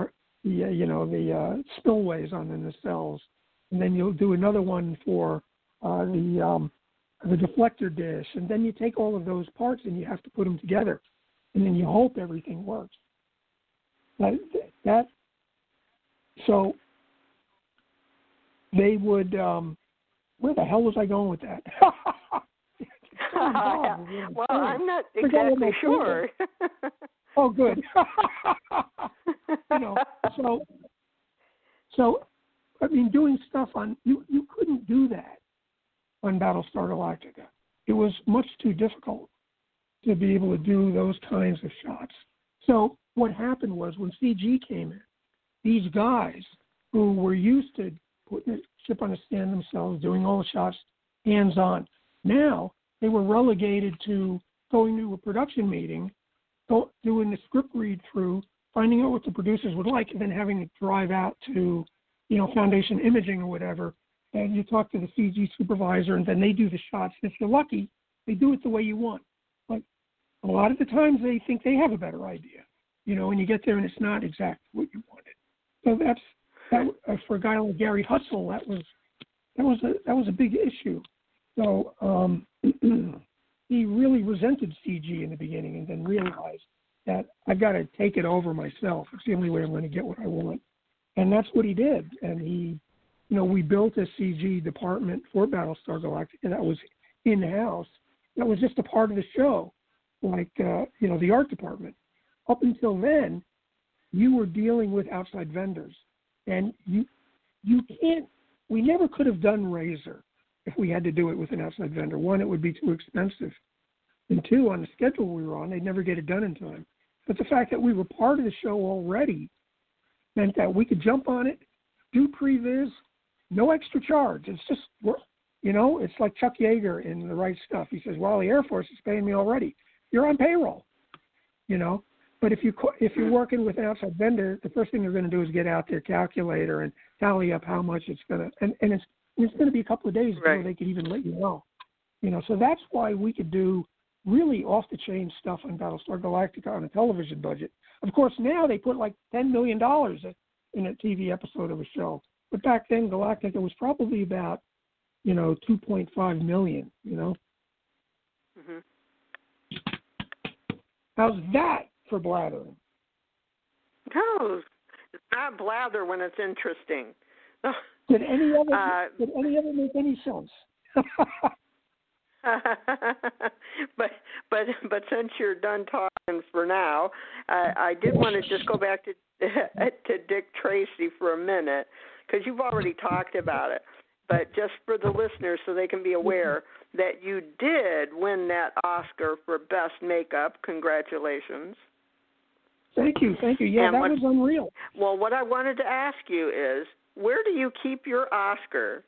spillways on the nacelles, and then you'll do another one for the deflector dish, and then you take all of those parts and you have to put them together, and then you hope everything works. So they would. Where the hell was I going with that? Well, I'm not exactly sure. Oh, good. So I mean, doing stuff on you couldn't do that on Battlestar Galactica. It was much too difficult to be able to do those kinds of shots. So what happened was when CG came in, these guys who were used to putting the ship on a stand themselves, doing all the shots hands-on, now they were relegated to going to a production meeting, doing the script read-through, finding out what the producers would like, and then having to drive out to, Foundation Imaging or whatever, and you talk to the CG supervisor, and then they do the shots. And if you're lucky, they do it the way you want. But a lot of the times they think they have a better idea, and you get there and it's not exactly what you wanted. So that for a guy like Gary Hutzel, that was a big issue. So he really resented CG in the beginning, and then realized that I've got to take it over myself. It's the only way I'm going to get what I want. And that's what he did. And he, we built a CG department for Battlestar Galactica that was in-house. That was just a part of the show, like, the art department. Up until then, you were dealing with outside vendors. And you can't, we never could have done Razor if we had to do it with an outside vendor. One, it would be too expensive. And two, on the schedule we were on, they'd never get it done in time. But the fact that we were part of the show already meant that we could jump on it, do previs, no extra charge. It's just You know, it's like Chuck Yeager in The Right Stuff. He says, well, the Air Force is paying me already. You're on payroll, you know. But if you're working with an outside vendor, the first thing they're going to do is get out their calculator and tally up how much it's going to, and it's going to be a couple of days before they could even let you know. You know, so that's why we could do really off-the-chain stuff on Battlestar Galactica on a television budget. Of course, now they put like $10 million in a TV episode of a show. But back then, Galactica was probably about, you know, $2.5 million, you know. Mm-hmm. How's that for blathering? No, it's not blather when it's interesting. Did any of it make any sense? but since you're done talking for now, I did want to just go back to Dick Tracy for a minute, because you've already talked about it. But just for the listeners, so they can be aware that you did win that Oscar for Best Makeup. Congratulations. Thank you. Yeah, and that was unreal. Well, what I wanted to ask you is, where do you keep your Oscar?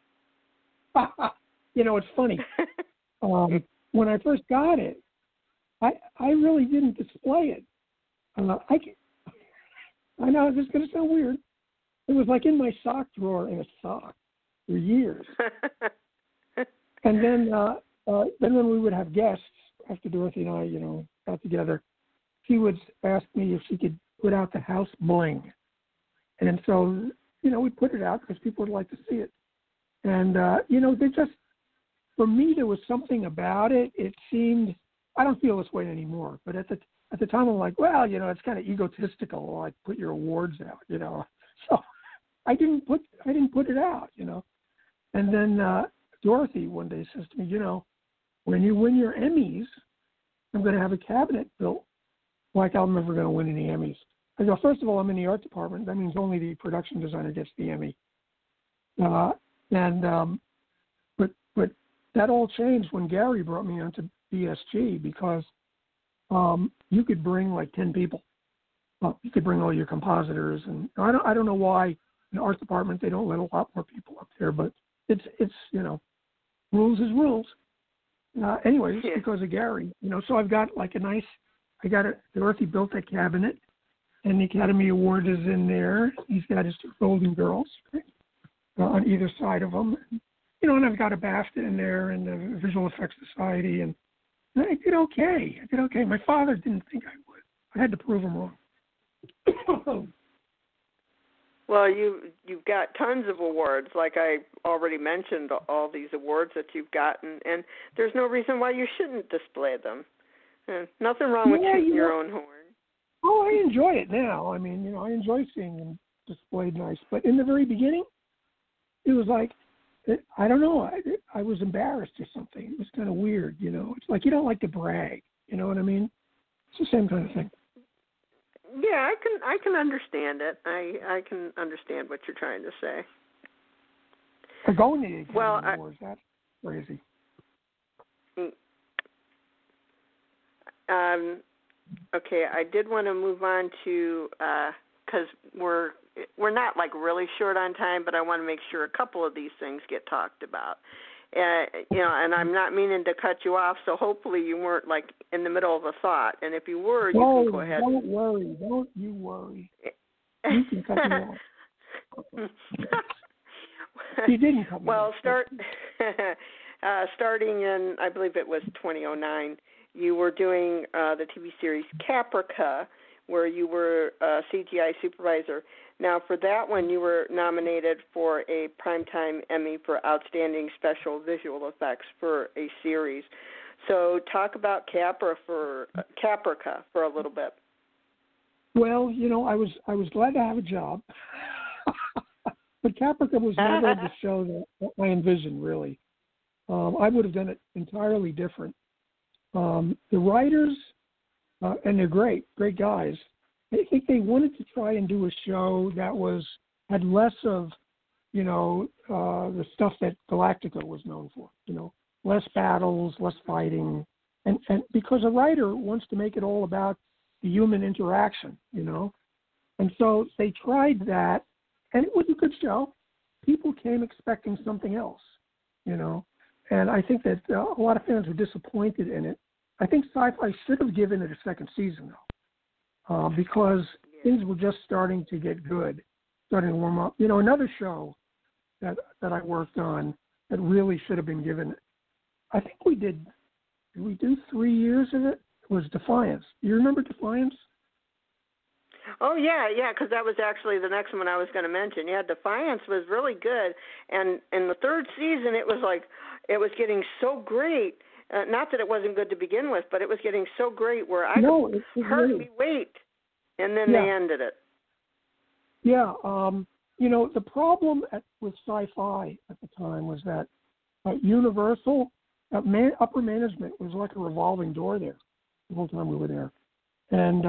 You know, it's funny. When I first got it, I really didn't display it. I know this is going to sound weird. It was like in my sock drawer in a sock for years. And then when we would have guests, after Dorothy and I, you know, got together, she would ask me if she could put out the house bling. And so, you know, we put it out because people would like to see it. And, you know, for me, there was something about it. It seemed, I don't feel this way anymore, but at the time I'm like, well, you know, it's kind of egotistical, like put your awards out, you know. So I didn't put it out, you know. And then Dorothy one day says to me, you know, when you win your Emmys, I'm going to have a cabinet built like I'm never going to win any Emmys. I go, first of all, I'm in the art department. That means only the production designer gets the Emmy. But that all changed when Gary brought me onto BSG, because you could bring like 10 people. Well, you could bring all your compositors, and I don't know why in the art department they don't let a lot more people up there, but it's you know, rules is rules. Anyways, yeah. Because of Gary, you know, so I've got like Dorothy built that cabinet, and the Academy Award is in there. He's got his two Golden Girls on either side of him. You know, and I've got a BAFTA in there and the Visual Effects Society, and I did okay. My father didn't think I would. I had to prove him wrong. Well, you've got tons of awards, like I already mentioned, all these awards that you've gotten, and there's no reason why you shouldn't display them. Nothing wrong with tooting your own horn. Oh, I enjoy it now. I mean, you know, I enjoy seeing them displayed nice. But in the very beginning, it was like, I don't know, I was embarrassed or something. It was kind of weird, you know. It's like you don't like to brag, you know what I mean? It's the same kind of thing. Yeah, I can understand it. I can understand what you're trying to say. We're going to the Academy Awards. That's crazy. Okay, I did want to move on to, because we're not like really short on time, but I want to make sure a couple of these things get talked about. You know, and I'm not meaning to cut you off, so hopefully you weren't like in the middle of a thought. And if you were, you can go ahead. Don't worry. Don't you worry. You can cut me off. You didn't cut me off. Starting in, I believe it was 2009, you were doing the TV series Caprica, where you were a CGI supervisor. Now, for that one, you were nominated for a Primetime Emmy for Outstanding Special Visual Effects for a series. So talk about Caprica for a little bit. Well, you know, I was glad to have a job. But Caprica was never the show that I envisioned, really. I would have done it entirely different. The writers, and they're great guys, I think they wanted to try and do a show that had less of, you know, the stuff that Galactica was known for, you know, less battles, less fighting. And because a writer wants to make it all about the human interaction, you know. And so they tried that, and it was a good show. People came expecting something else, you know. And I think that a lot of fans were disappointed in it. I think Sci-Fi should have given it a second season, though, because things were just starting to get good, starting to warm up. You know, another show that I worked on that really should have been given, I think did we do 3 years of it? It was Defiance. You remember Defiance? Oh, yeah, because that was actually the next one I was going to mention. Yeah, Defiance was really good. And in the third season, it was getting so great. Not that it wasn't good to begin with, but it was getting so great where I could hardly wait. And then they ended it. Yeah. You know, the problem with Sci-Fi at the time was that Universal, upper management was like a revolving door there the whole time we were there. And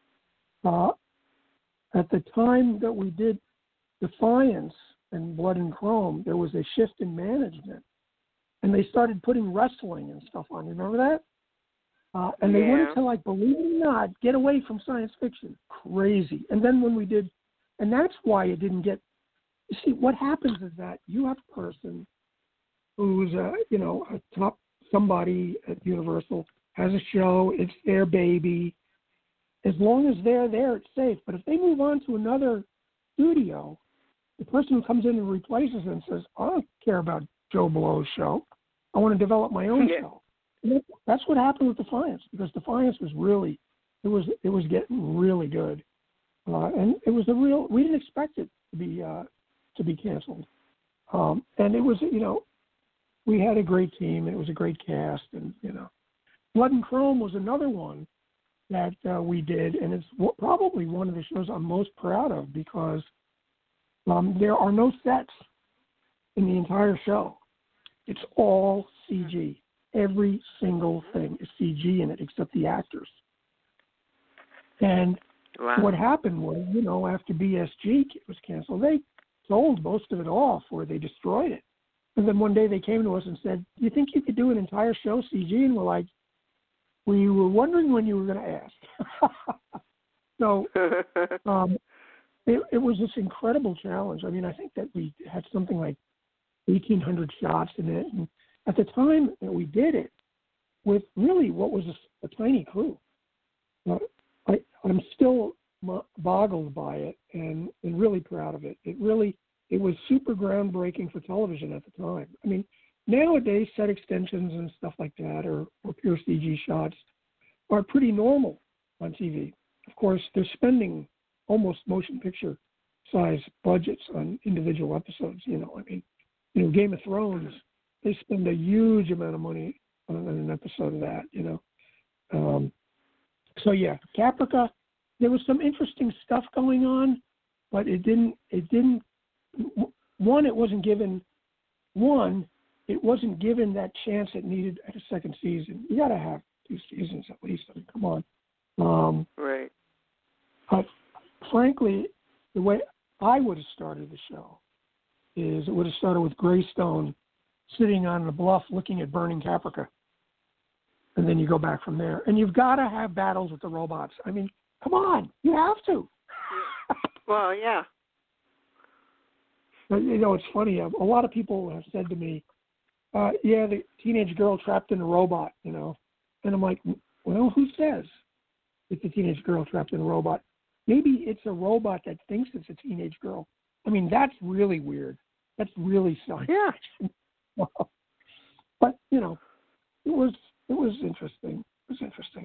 at the time that we did Defiance and Blood and Chrome, there was a shift in management. And they started putting wrestling and stuff on. You remember that? And they wanted to, like, believe it or not, get away from science fiction. Crazy. And then when we did, and that's why it didn't get, you see, what happens is that you have a person who's, you know, a top somebody at Universal, has a show, it's their baby. As long as they're there, it's safe. But if they move on to another studio, the person who comes in and replaces them says, I don't care about Joe Blow's show. I want to develop my own show. And that's what happened with Defiance, because Defiance was really, it was getting really good. And it was we didn't expect it to be canceled. And it was, you know, we had a great team, and it was a great cast, and, you know. Blood and Chrome was another one that we did, and it's probably one of the shows I'm most proud of, because there are no sets in the entire show. It's all CG. Every single thing is CG in it, except the actors. And what happened was, you know, after BSG was canceled, they sold most of it off, or they destroyed it. And then one day they came to us and said, do you think you could do an entire show CG? And we're like, we were wondering when you were going to ask. So it was this incredible challenge. I mean, I think that we had something like 1,800 shots in it. And at the time that we did it, with really what was a tiny crew, I'm still boggled by it and really proud of it. It was super groundbreaking for television at the time. I mean, nowadays, set extensions and stuff like that, or pure CG shots, are pretty normal on TV. Of course, they're spending almost motion picture size budgets on individual episodes. You know, I mean, you know, Game of Thrones, they spend a huge amount of money on an episode of that. You know, so yeah, Caprica. There was some interesting stuff going on, but it didn't. One, it wasn't given. It wasn't given that chance it needed at a second season. You got to have 2 seasons at least. I mean, come on. Right. But frankly, the way I would have started the show is it would have started with Greystone sitting on the bluff looking at burning Caprica. And then you go back from there. And you've got to have battles with the robots. I mean, come on. You have to. Well, yeah. But, you know, it's funny. A lot of people have said to me, the teenage girl trapped in a robot, you know. And I'm like, well, who says it's a teenage girl trapped in a robot? Maybe it's a robot that thinks it's a teenage girl. I mean, that's really weird. That's really science fiction. But, you know, it was interesting. It was interesting.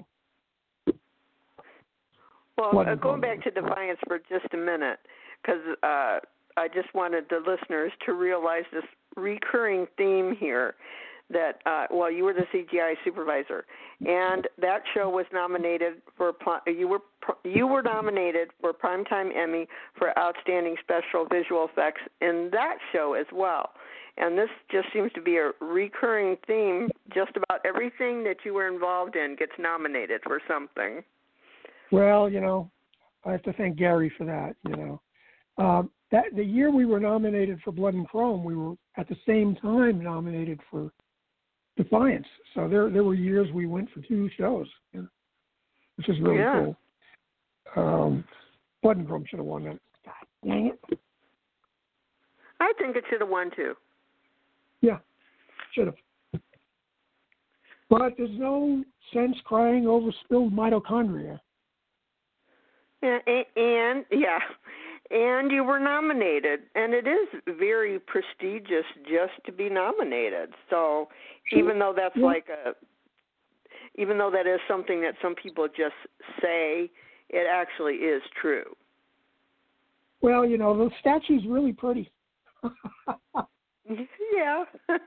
Well, going back to Defiance for just a minute, because I just wanted the listeners to realize this recurring theme here that, you were the CGI supervisor, and that show was nominated for, you were nominated for Primetime Emmy for Outstanding Special Visual Effects in that show as well. And this just seems to be a recurring theme. Just about everything that you were involved in gets nominated for something. Well, you know, I have to thank Gary for that, you know. That the year we were nominated for Blood and Chrome, we were at the same time nominated for Defiance. So there were years we went for 2 shows, you know, which is really cool. Blood and Chrome should have won that. God dang it. I think it should have won too. Yeah. Should have. But there's no sense crying over spilled mitochondria. And you were nominated, and it is very prestigious just to be nominated. So even though that's even though that is something that some people just say, it actually is true. Well, the statue's really pretty. Yeah.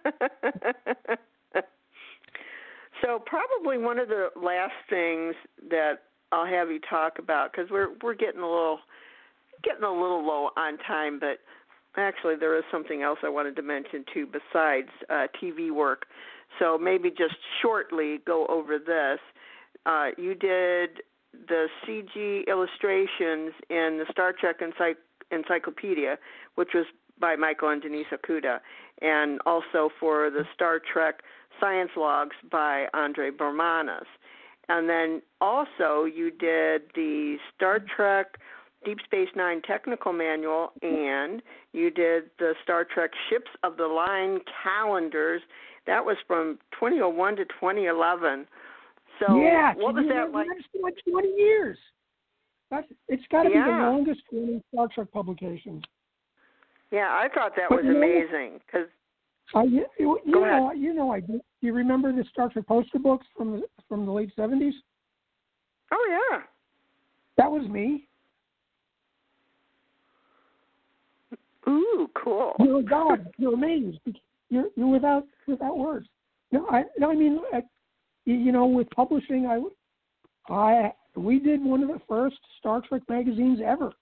So probably one of the last things that I'll have you talk about, because we're getting a little low on time, but actually there is something else I wanted to mention too besides TV work. So maybe just shortly go over this. You did the CG illustrations in the Star Trek Encyclopedia, which was by Michael and Denise Okuda, and also for the Star Trek Science Logs by Andre Bermanis. And then also you did the Star Trek Deep Space Nine Technical Manual, and you did the Star Trek Ships of the Line calendars. That was from 2001 to 2011. So yeah, what was that like? That's like 20 years. It's got to be the longest running Star Trek publication. Yeah, I thought that was amazing. Cause, I do. You remember the Star Trek poster books from the late 70s? Oh, yeah. That was me. Ooh, cool. You're a god. You're amazed. You're without words. I mean, with publishing, we did one of the first Star Trek magazines ever.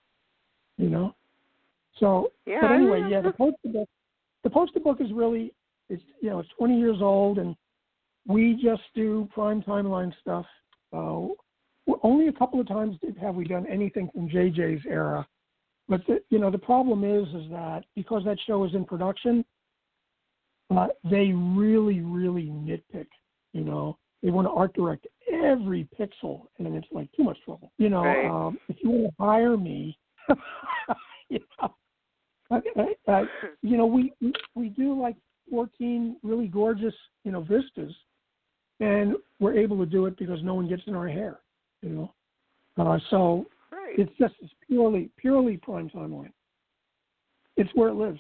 So, yeah, but anyway, the poster book is really, it's 20 years old, and we just do prime timeline stuff. Only a couple of times have we done anything from JJ's era. But the problem is that because that show is in production, they really, really nitpick. They want to art direct every pixel, and it's like too much trouble. Right. If you want to hire me, we do like 14 really gorgeous, vistas, and we're able to do it because no one gets in our hair. So. Right. It's purely prime timeline. It's where it lives.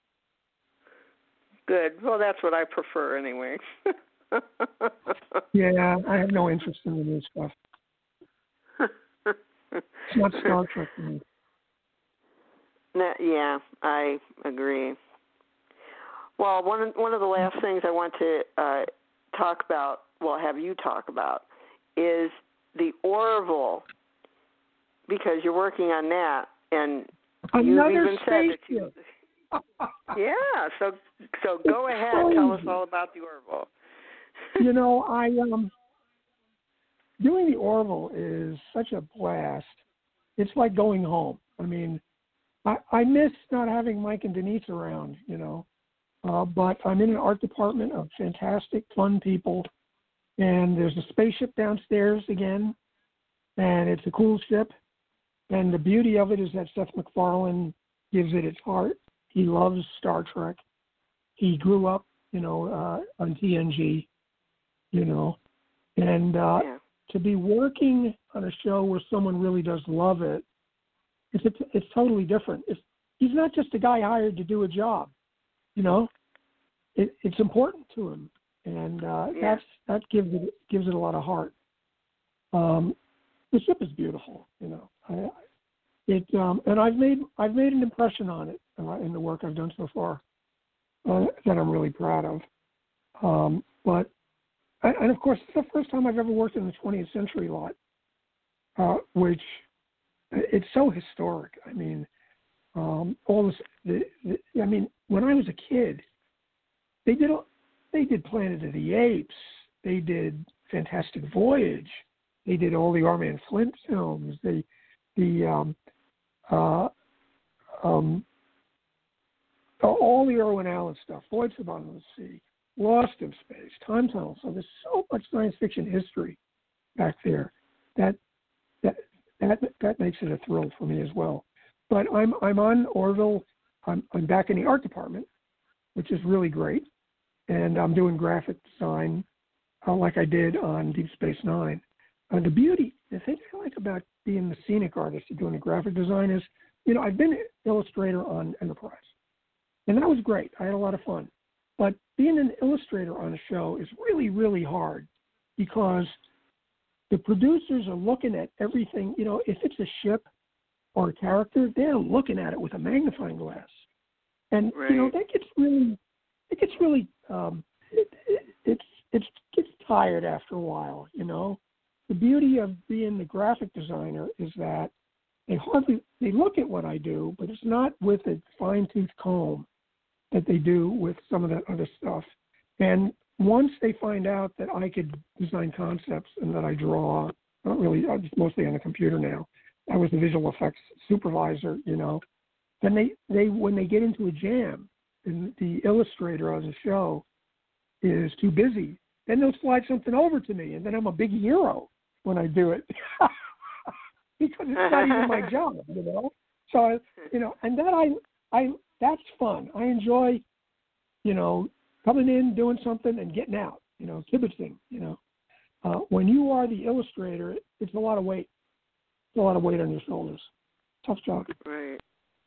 Good. Well, that's what I prefer anyway. Yeah, I have no interest in the new stuff. It's not Star Trek to me. Yeah, I agree. Well, one of the last things I want to have you talk about, is the Orville. Because you're working on that, and you've even said that you. Yeah, so go ahead, tell us all about the Orville. Doing the Orville is such a blast. It's like going home. I mean, I miss not having Mike and Denise around, but I'm in an art department of fantastic, fun people, and there's a spaceship downstairs again, and it's a cool ship. And the beauty of it is that Seth MacFarlane gives it its heart. He loves Star Trek. He grew up, on TNG, and to be working on a show where someone really does love it, it's totally different. He's not just a guy hired to do a job, it's important to him, and that gives it a lot of heart. The ship is beautiful, and I've made an impression on it in the work I've done so far that I'm really proud of. And of course, it's the first time I've ever worked in the 20th Century lot, which it's so historic. I mean, all this. I mean, when I was a kid, they did Planet of the Apes. They did Fantastic Voyage. They did all the Armand Flint films. All the Irwin Allen stuff. Voyage to the Bottom of the Sea, Lost in Space, Time Tunnel. So there's so much science fiction history back there that makes it a thrill for me as well. But I'm on Orville. I'm back in the art department, which is really great. and I'm doing graphic design like I did on Deep Space Nine. The thing I like about being the scenic artist and doing the graphic design is, I've been an illustrator on Enterprise, and that was great. I had a lot of fun. But being an illustrator on a show is really, really hard because the producers are looking at everything. If it's a ship or a character, they're looking at it with a magnifying glass, and right. that gets really it gets tired after a while. The beauty of being the graphic designer is that they look at what I do, but it's not with a fine-tooth comb that they do with some of the other stuff. And once they find out that I could design concepts and that I draw, not really, I'm just mostly on the computer now. I was the visual effects supervisor, then they when they get into a jam and the illustrator on the show is too busy, then they'll slide something over to me, and then I'm a big hero when I do it. Because it's not even my job, So, and that that's fun. I enjoy, coming in, doing something, and getting out, kibitzing, When you are the illustrator, it's a lot of weight. It's a lot of weight on your shoulders. Tough job. Right.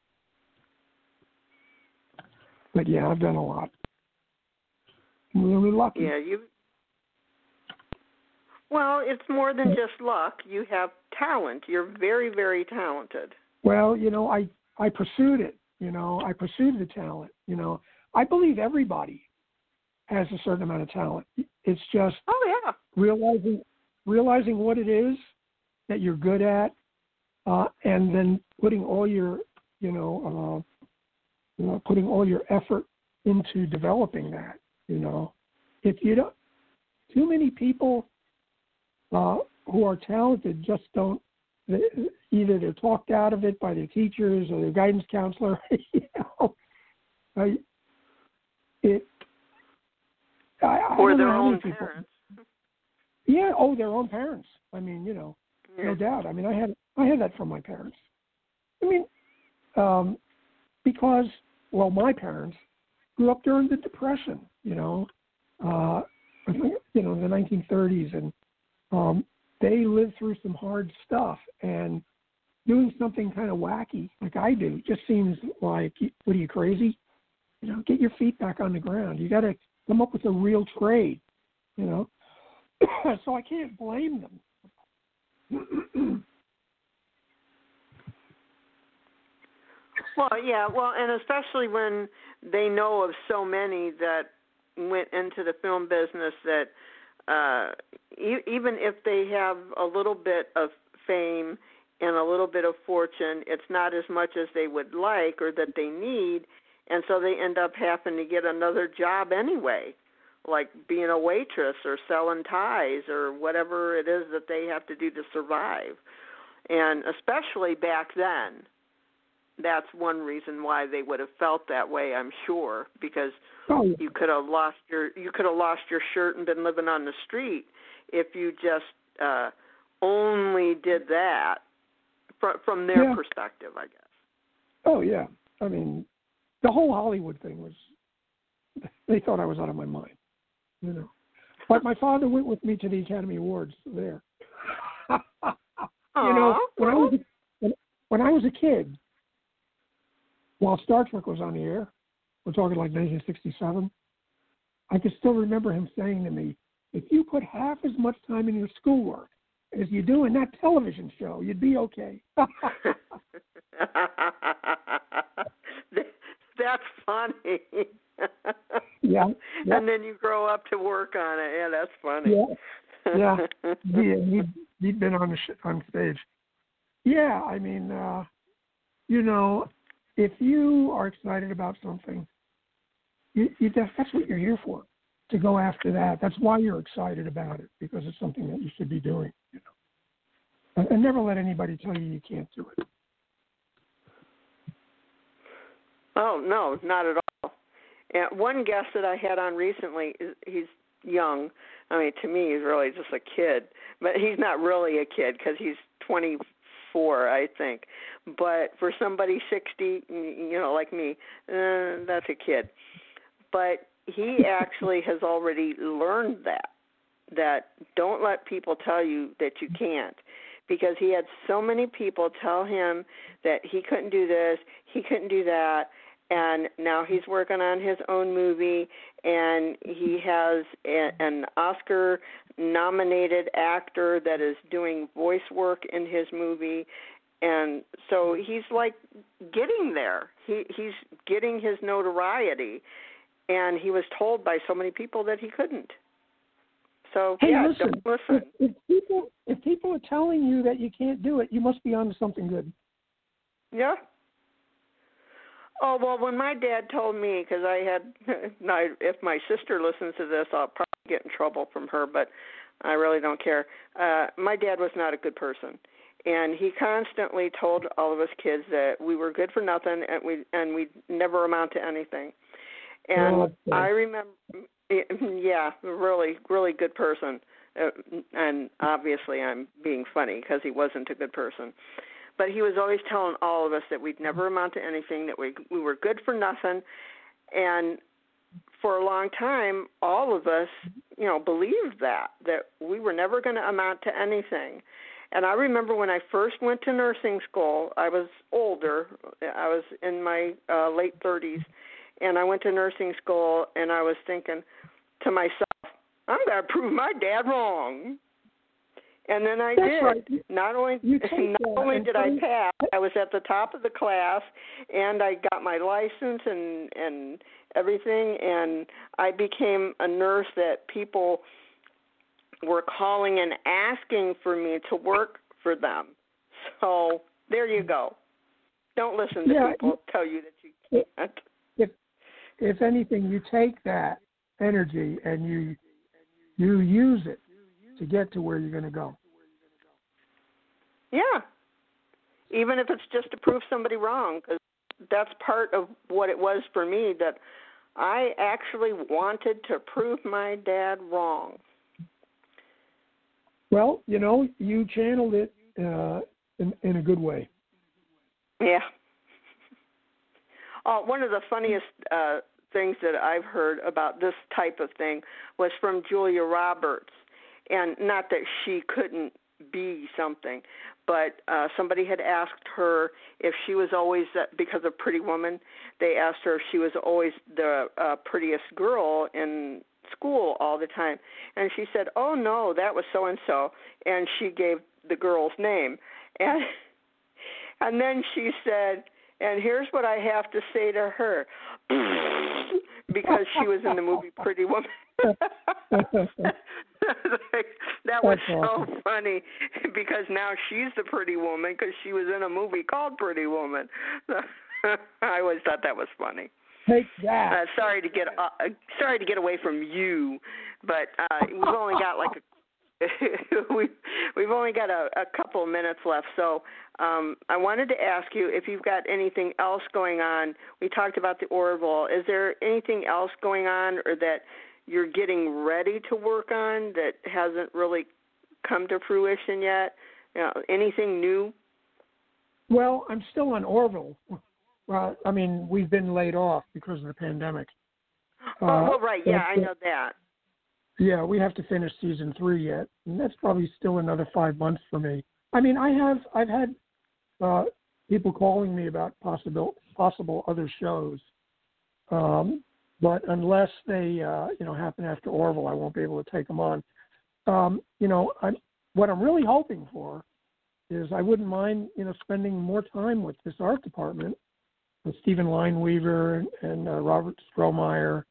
But, yeah, I've done a lot. I'm really lucky. Yeah, Well, it's more than just luck. You have talent. You're very, very talented. Well, I pursued it. I pursued the talent. I believe everybody has a certain amount of talent. It's just realizing what it is that you're good at, and then putting all your putting all your effort into developing that. If you don't, too many people who are talented just don't. Either they're talked out of it by their teachers or their guidance counselor. Or their own parents. Yeah, their own parents. I mean, no doubt. I mean, I had that from my parents. I mean, because my parents grew up during the Depression. In the 1930s, and they lived through some hard stuff, and doing something kind of wacky like I do just seems like, what are you, crazy? Get your feet back on the ground. You got to come up with a real trade, So I can't blame them. Well, and especially when they know of so many that went into the film business that even if they have a little bit of fame and a little bit of fortune, it's not as much as they would like or that they need, and so they end up having to get another job anyway, like being a waitress or selling ties or whatever it is that they have to do to survive. And especially back then, that's one reason why they would have felt that way, I'm sure, because you could have lost your shirt and been living on the street if you just only did that from their perspective, I guess. Oh yeah, I mean, the whole Hollywood thing was, they thought I was out of my mind, But my father went with me to the Academy Awards there. When I was a kid, while Star Trek was on the air, we're talking like 1967, I can still remember him saying to me, if you put half as much time in your schoolwork as you do in that television show, you'd be okay. That's funny. Yeah. And then you grow up to work on it. Yeah, that's funny. Yeah. He'd been on stage. Yeah, I mean, if you are excited about something, that's what you're here for, to go after that. That's why you're excited about it, because it's something that you should be doing. And never let anybody tell you can't do it. Oh, no, not at all. And one guest that I had on recently, he's young. I mean, to me, he's really just a kid. But he's not really a kid because he's 24, I think. But for somebody 60, like me, that's a kid. But he actually has already learned that don't let people tell you that you can't, because he had so many people tell him that he couldn't do this, he couldn't do that, and now he's working on his own movie, and he has an Oscar-nominated actor that is doing voice work in his movie, and so he's like getting there. He's getting his notoriety, and he was told by so many people that he couldn't. So, hey, yeah, listen, don't listen. If people are telling you that you can't do it, you must be onto something good. Yeah. Oh, well, when my dad told me, because if my sister listens to this, I'll probably get in trouble from her, but I really don't care. My dad was not a good person, and he constantly told all of us kids that we were good for nothing and we'd never amount to anything. And I remember, yeah, really, really good person. And obviously I'm being funny because he wasn't a good person. But he was always telling all of us that we'd never amount to anything, that we were good for nothing. And for a long time, all of us, believed that we were never going to amount to anything. And I remember when I first went to nursing school, I was older. I was in my late 30s. And I went to nursing school, and I was thinking to myself, I'm going to prove my dad wrong. And then I did. Right. Not only did I pass, I was at the top of the class, and I got my license and everything, and I became a nurse that people were calling and asking for me to work for them. So there you go. Don't listen to people tell you that you can't. If anything, you take that energy and you use it to get to where you're going to go. Yeah, even if it's just to prove somebody wrong, because that's part of what it was for me, that I actually wanted to prove my dad wrong. Well, you channeled it in a good way. Yeah. One of the funniest things that I've heard about this type of thing was from Julia Roberts. And not that she couldn't be something, but somebody had asked her if she was always, because of Pretty Woman, they asked her if she was always the prettiest girl in school all the time. And she said, oh, no, that was so-and-so. And she gave the girl's name. And then she said, and here's what I have to say to her, because she was in the movie Pretty Woman. That was so funny, because now she's the pretty woman because she was in a movie called Pretty Woman. I always thought that was funny. Take that. Sorry to get away from you, but we've only got we've only got a couple of minutes left, so I wanted to ask you if you've got anything else going on. We talked about the Orville. Is there anything else going on, or that you're getting ready to work on that hasn't really come to fruition yet? Anything new? Well, I'm still on Orville. I mean, we've been laid off because of the pandemic. Well, right. Yeah, I know that. Yeah, we have to finish season 3 yet, and that's probably still another 5 months for me. I mean, I've had people calling me about possible other shows, but unless they happen after Orville, I won't be able to take them on. What I'm really hoping for is I wouldn't mind spending more time with this art department, with Stephen Lineweaver and Robert Strohmeyer.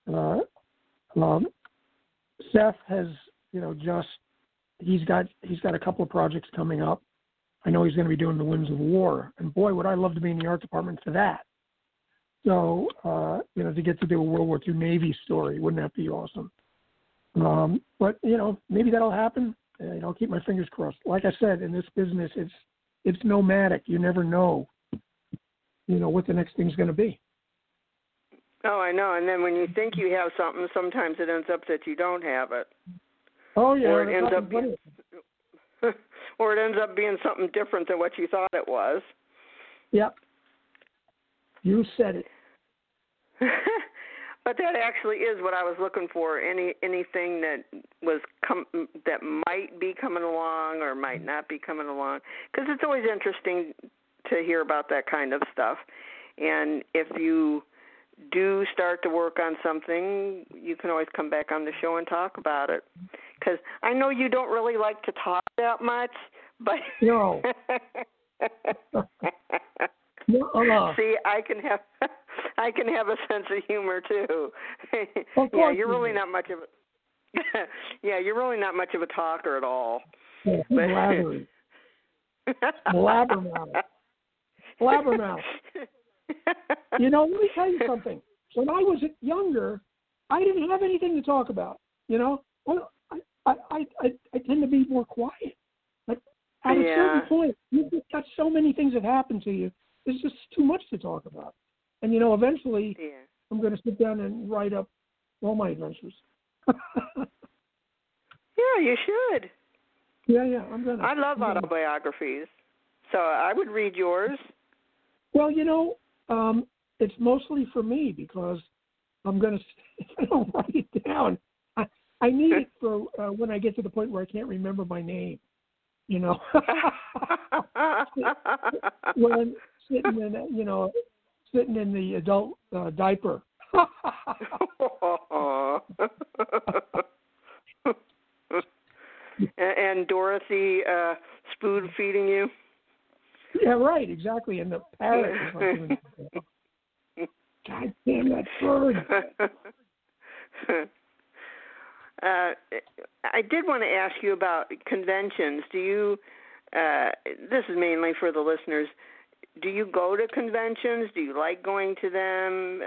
Seth has, he's got a couple of projects coming up. I know he's going to be doing The Winds of War, and boy, would I love to be in the art department for that. So, to get to do a World War II Navy story, wouldn't that be awesome? But maybe that'll happen. I'll keep my fingers crossed. Like I said, in this business, it's nomadic. You never know, what the next thing's going to be. Oh, I know. And then when you think you have something, sometimes it ends up that you don't have it. Oh yeah. Or it ends up being something different than what you thought it was. Yep. You said it. But that actually is what I was looking for. Anything that was that might be coming along or might not be coming along, because it's always interesting to hear about that kind of stuff. And if you do start to work on something, you can always come back on the show and talk about it. Because I know you don't really like to talk that much, but no. No. See, I can have a sense of humor too. Yeah, you're really not much of a you're really not much of a talker at all. Yeah, blabbering. Blabbermouth. You know, let me tell you something. When I was younger, I didn't have anything to talk about. You know, well, I tend to be more quiet. But at a certain point, you've just got so many things that happen to you. There's just too much to talk about. And, you know, eventually I'm going to sit down and write up all my adventures. Yeah, you should. Yeah, I'm going to. I love autobiographies, so I would read yours. Well, you know, it's mostly for me because I'm going to, if I don't write it down, I need it for when I get to the point where I can't remember my name, you know. When I'm sitting in the adult diaper. And Dorothy spoon feeding you. Yeah, right, exactly. And the parrot is like doing God damn that bird. I did want to ask you about conventions. Do you, this is mainly for the listeners, do you go to conventions? Do you like going to them?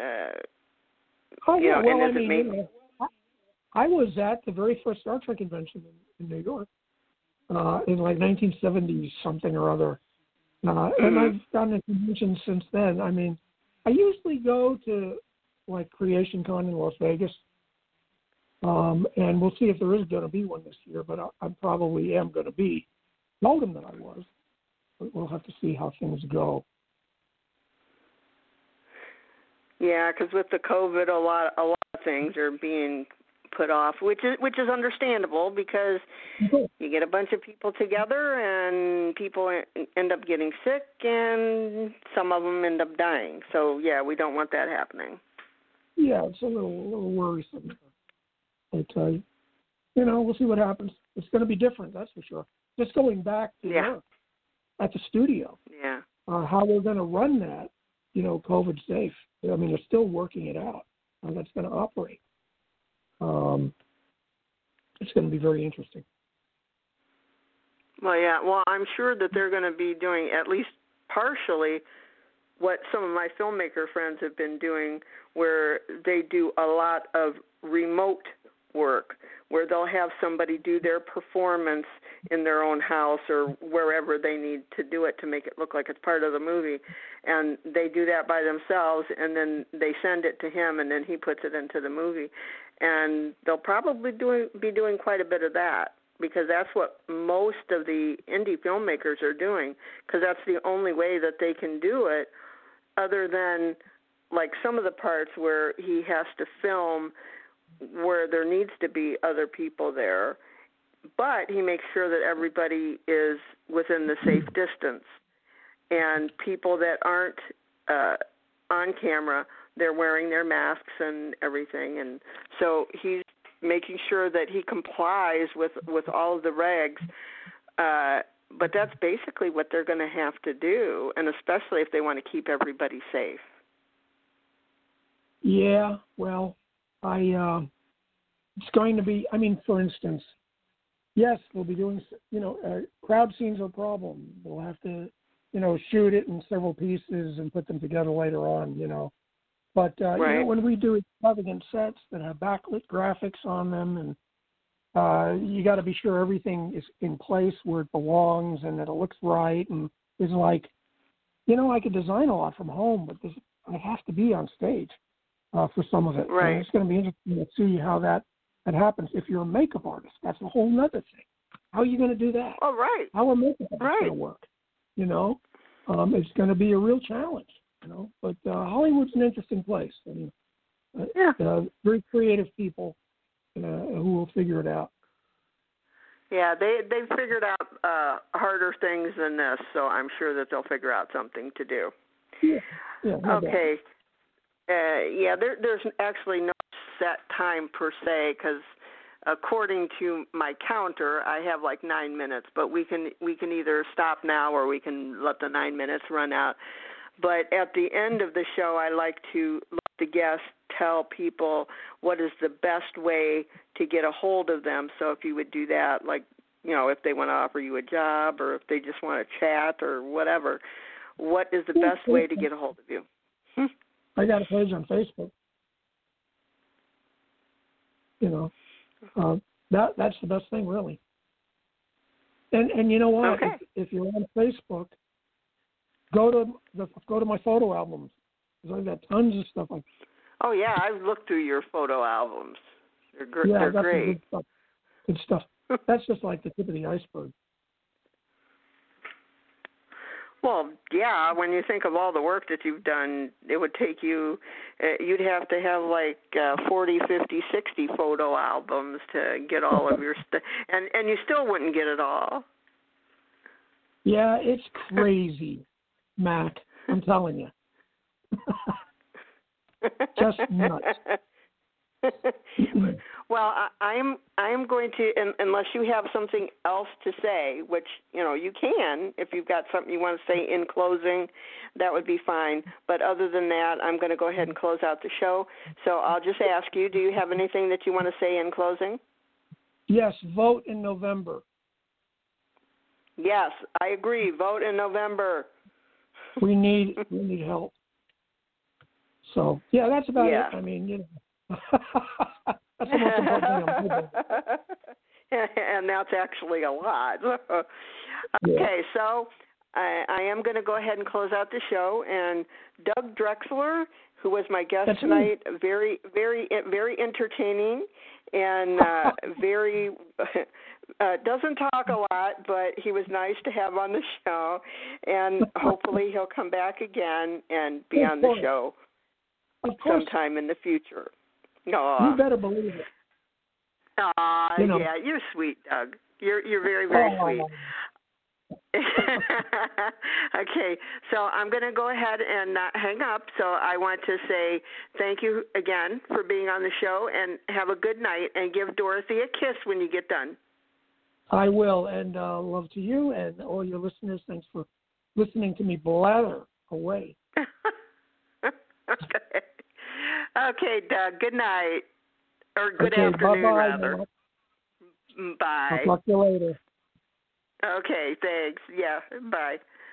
I was at the very first Star Trek convention in New York in like 1970 something or other. And I've done a convention since then. I mean, I usually go to like Creation Con in Las Vegas, and we'll see if there is going to be one this year. But I probably am going to be. Told them that I was. But we'll have to see how things go. Yeah, because with the COVID, a lot of things are being put off, which is understandable because you get a bunch of people together and people end up getting sick and some of them end up dying. So yeah, we don't want that happening. Yeah, it's a little worrisome. But you know, we'll see what happens. It's going to be different, that's for sure. Just going back to work at the studio. Yeah. How they're going to run that, you know, COVID safe. I mean, they're still working it out. How that's going to operate. It's going to be very interesting. Well, yeah. Well, I'm sure that they're going to be doing at least partially what some of my filmmaker friends have been doing, where they do a lot of remote work, where they'll have somebody do their performance in their own house or wherever they need to do it to make it look like it's part of the movie. And they do that by themselves, and then they send it to him, and then he puts it into the movie. And they'll probably be doing quite a bit of that, because that's what most of the indie filmmakers are doing, because that's the only way that they can do it, other than like some of the parts where he has to film where there needs to be other people there, but he makes sure that everybody is within the safe distance. And people that aren't on camera, they're wearing their masks and everything. And so he's making sure that he complies with all of the regs. But that's basically what they're going to have to do, and especially if they want to keep everybody safe. Yeah, well, it's going to be, I mean, for instance, yes, we'll be doing, you know, crowd scenes are a problem. We'll have to, you know, shoot it in several pieces and put them together later on, you know. But, you know, when we do extravagant sets that have backlit graphics on them, and you got to be sure everything is in place where it belongs and that it looks right. And it's like, you know, I could design a lot from home, but I have to be on stage for some of it. Right. And it's going to be interesting to see how that happens. If you're a makeup artist, that's a whole other thing. How are you going to do that? Oh, right. How are makeup artists going to work? You know, it's going to be a real challenge, you know. But Hollywood's an interesting place. I mean, Very creative people who will figure it out. Yeah, they've figured out harder things than this, so I'm sure that they'll figure out something to do. Yeah. No okay. There's actually no set time per se, because according to my counter, I have like 9 minutes, but we can either stop now or we can let the 9 minutes run out. But at the end of the show, I like to let the guests tell people what is the best way to get a hold of them. So if you would do that, like, if they want to offer you a job or if they just want to chat or whatever, what is the best way to get a hold of you? I got a page on Facebook. That's the best thing, really. And you know what? Okay. If you're on Facebook, go to my photo albums, because I've got tons of stuff. Oh yeah, I've looked through your photo albums. They're Yeah, they're great. Good stuff. That's just like the tip of the iceberg. Well, yeah, when you think of all the work that you've done, it would take you, you'd have to have like 40, 50, 60 photo albums to get all of your stuff, and you still wouldn't get it all. Yeah, it's crazy, Mac. I'm telling you. Just nuts. Well, I'm going to, unless you have something else to say, which, you can, if you've got something you want to say in closing, that would be fine. But other than that, I'm going to go ahead and close out the show. So I'll just ask you, do you have anything that you want to say in closing? Yes, vote in November. Yes, I agree. Vote in November. We need help. So, yeah, that's about it. I mean, that's the most important thing. And that's actually a lot. Okay, so I am going to go ahead and close out the show. And Doug Drexler, who was my guest tonight, very, very, very entertaining and very doesn't talk a lot, but he was nice to have on the show. And hopefully he'll come back again and be on the show sometime in the future. You better believe it. Yeah, you're sweet, Doug. You're very, very sweet. Okay, so I'm going to go ahead and hang up. So I want to say thank you again for being on the show, and have a good night, and give Dorothy a kiss when you get done. I will, and love to you and all your listeners. Thanks for listening to me blather away. Okay, Doug, good night. Or good afternoon, bye-bye, rather. Matt. Bye. I'll talk to you later. Okay, thanks. Yeah, bye.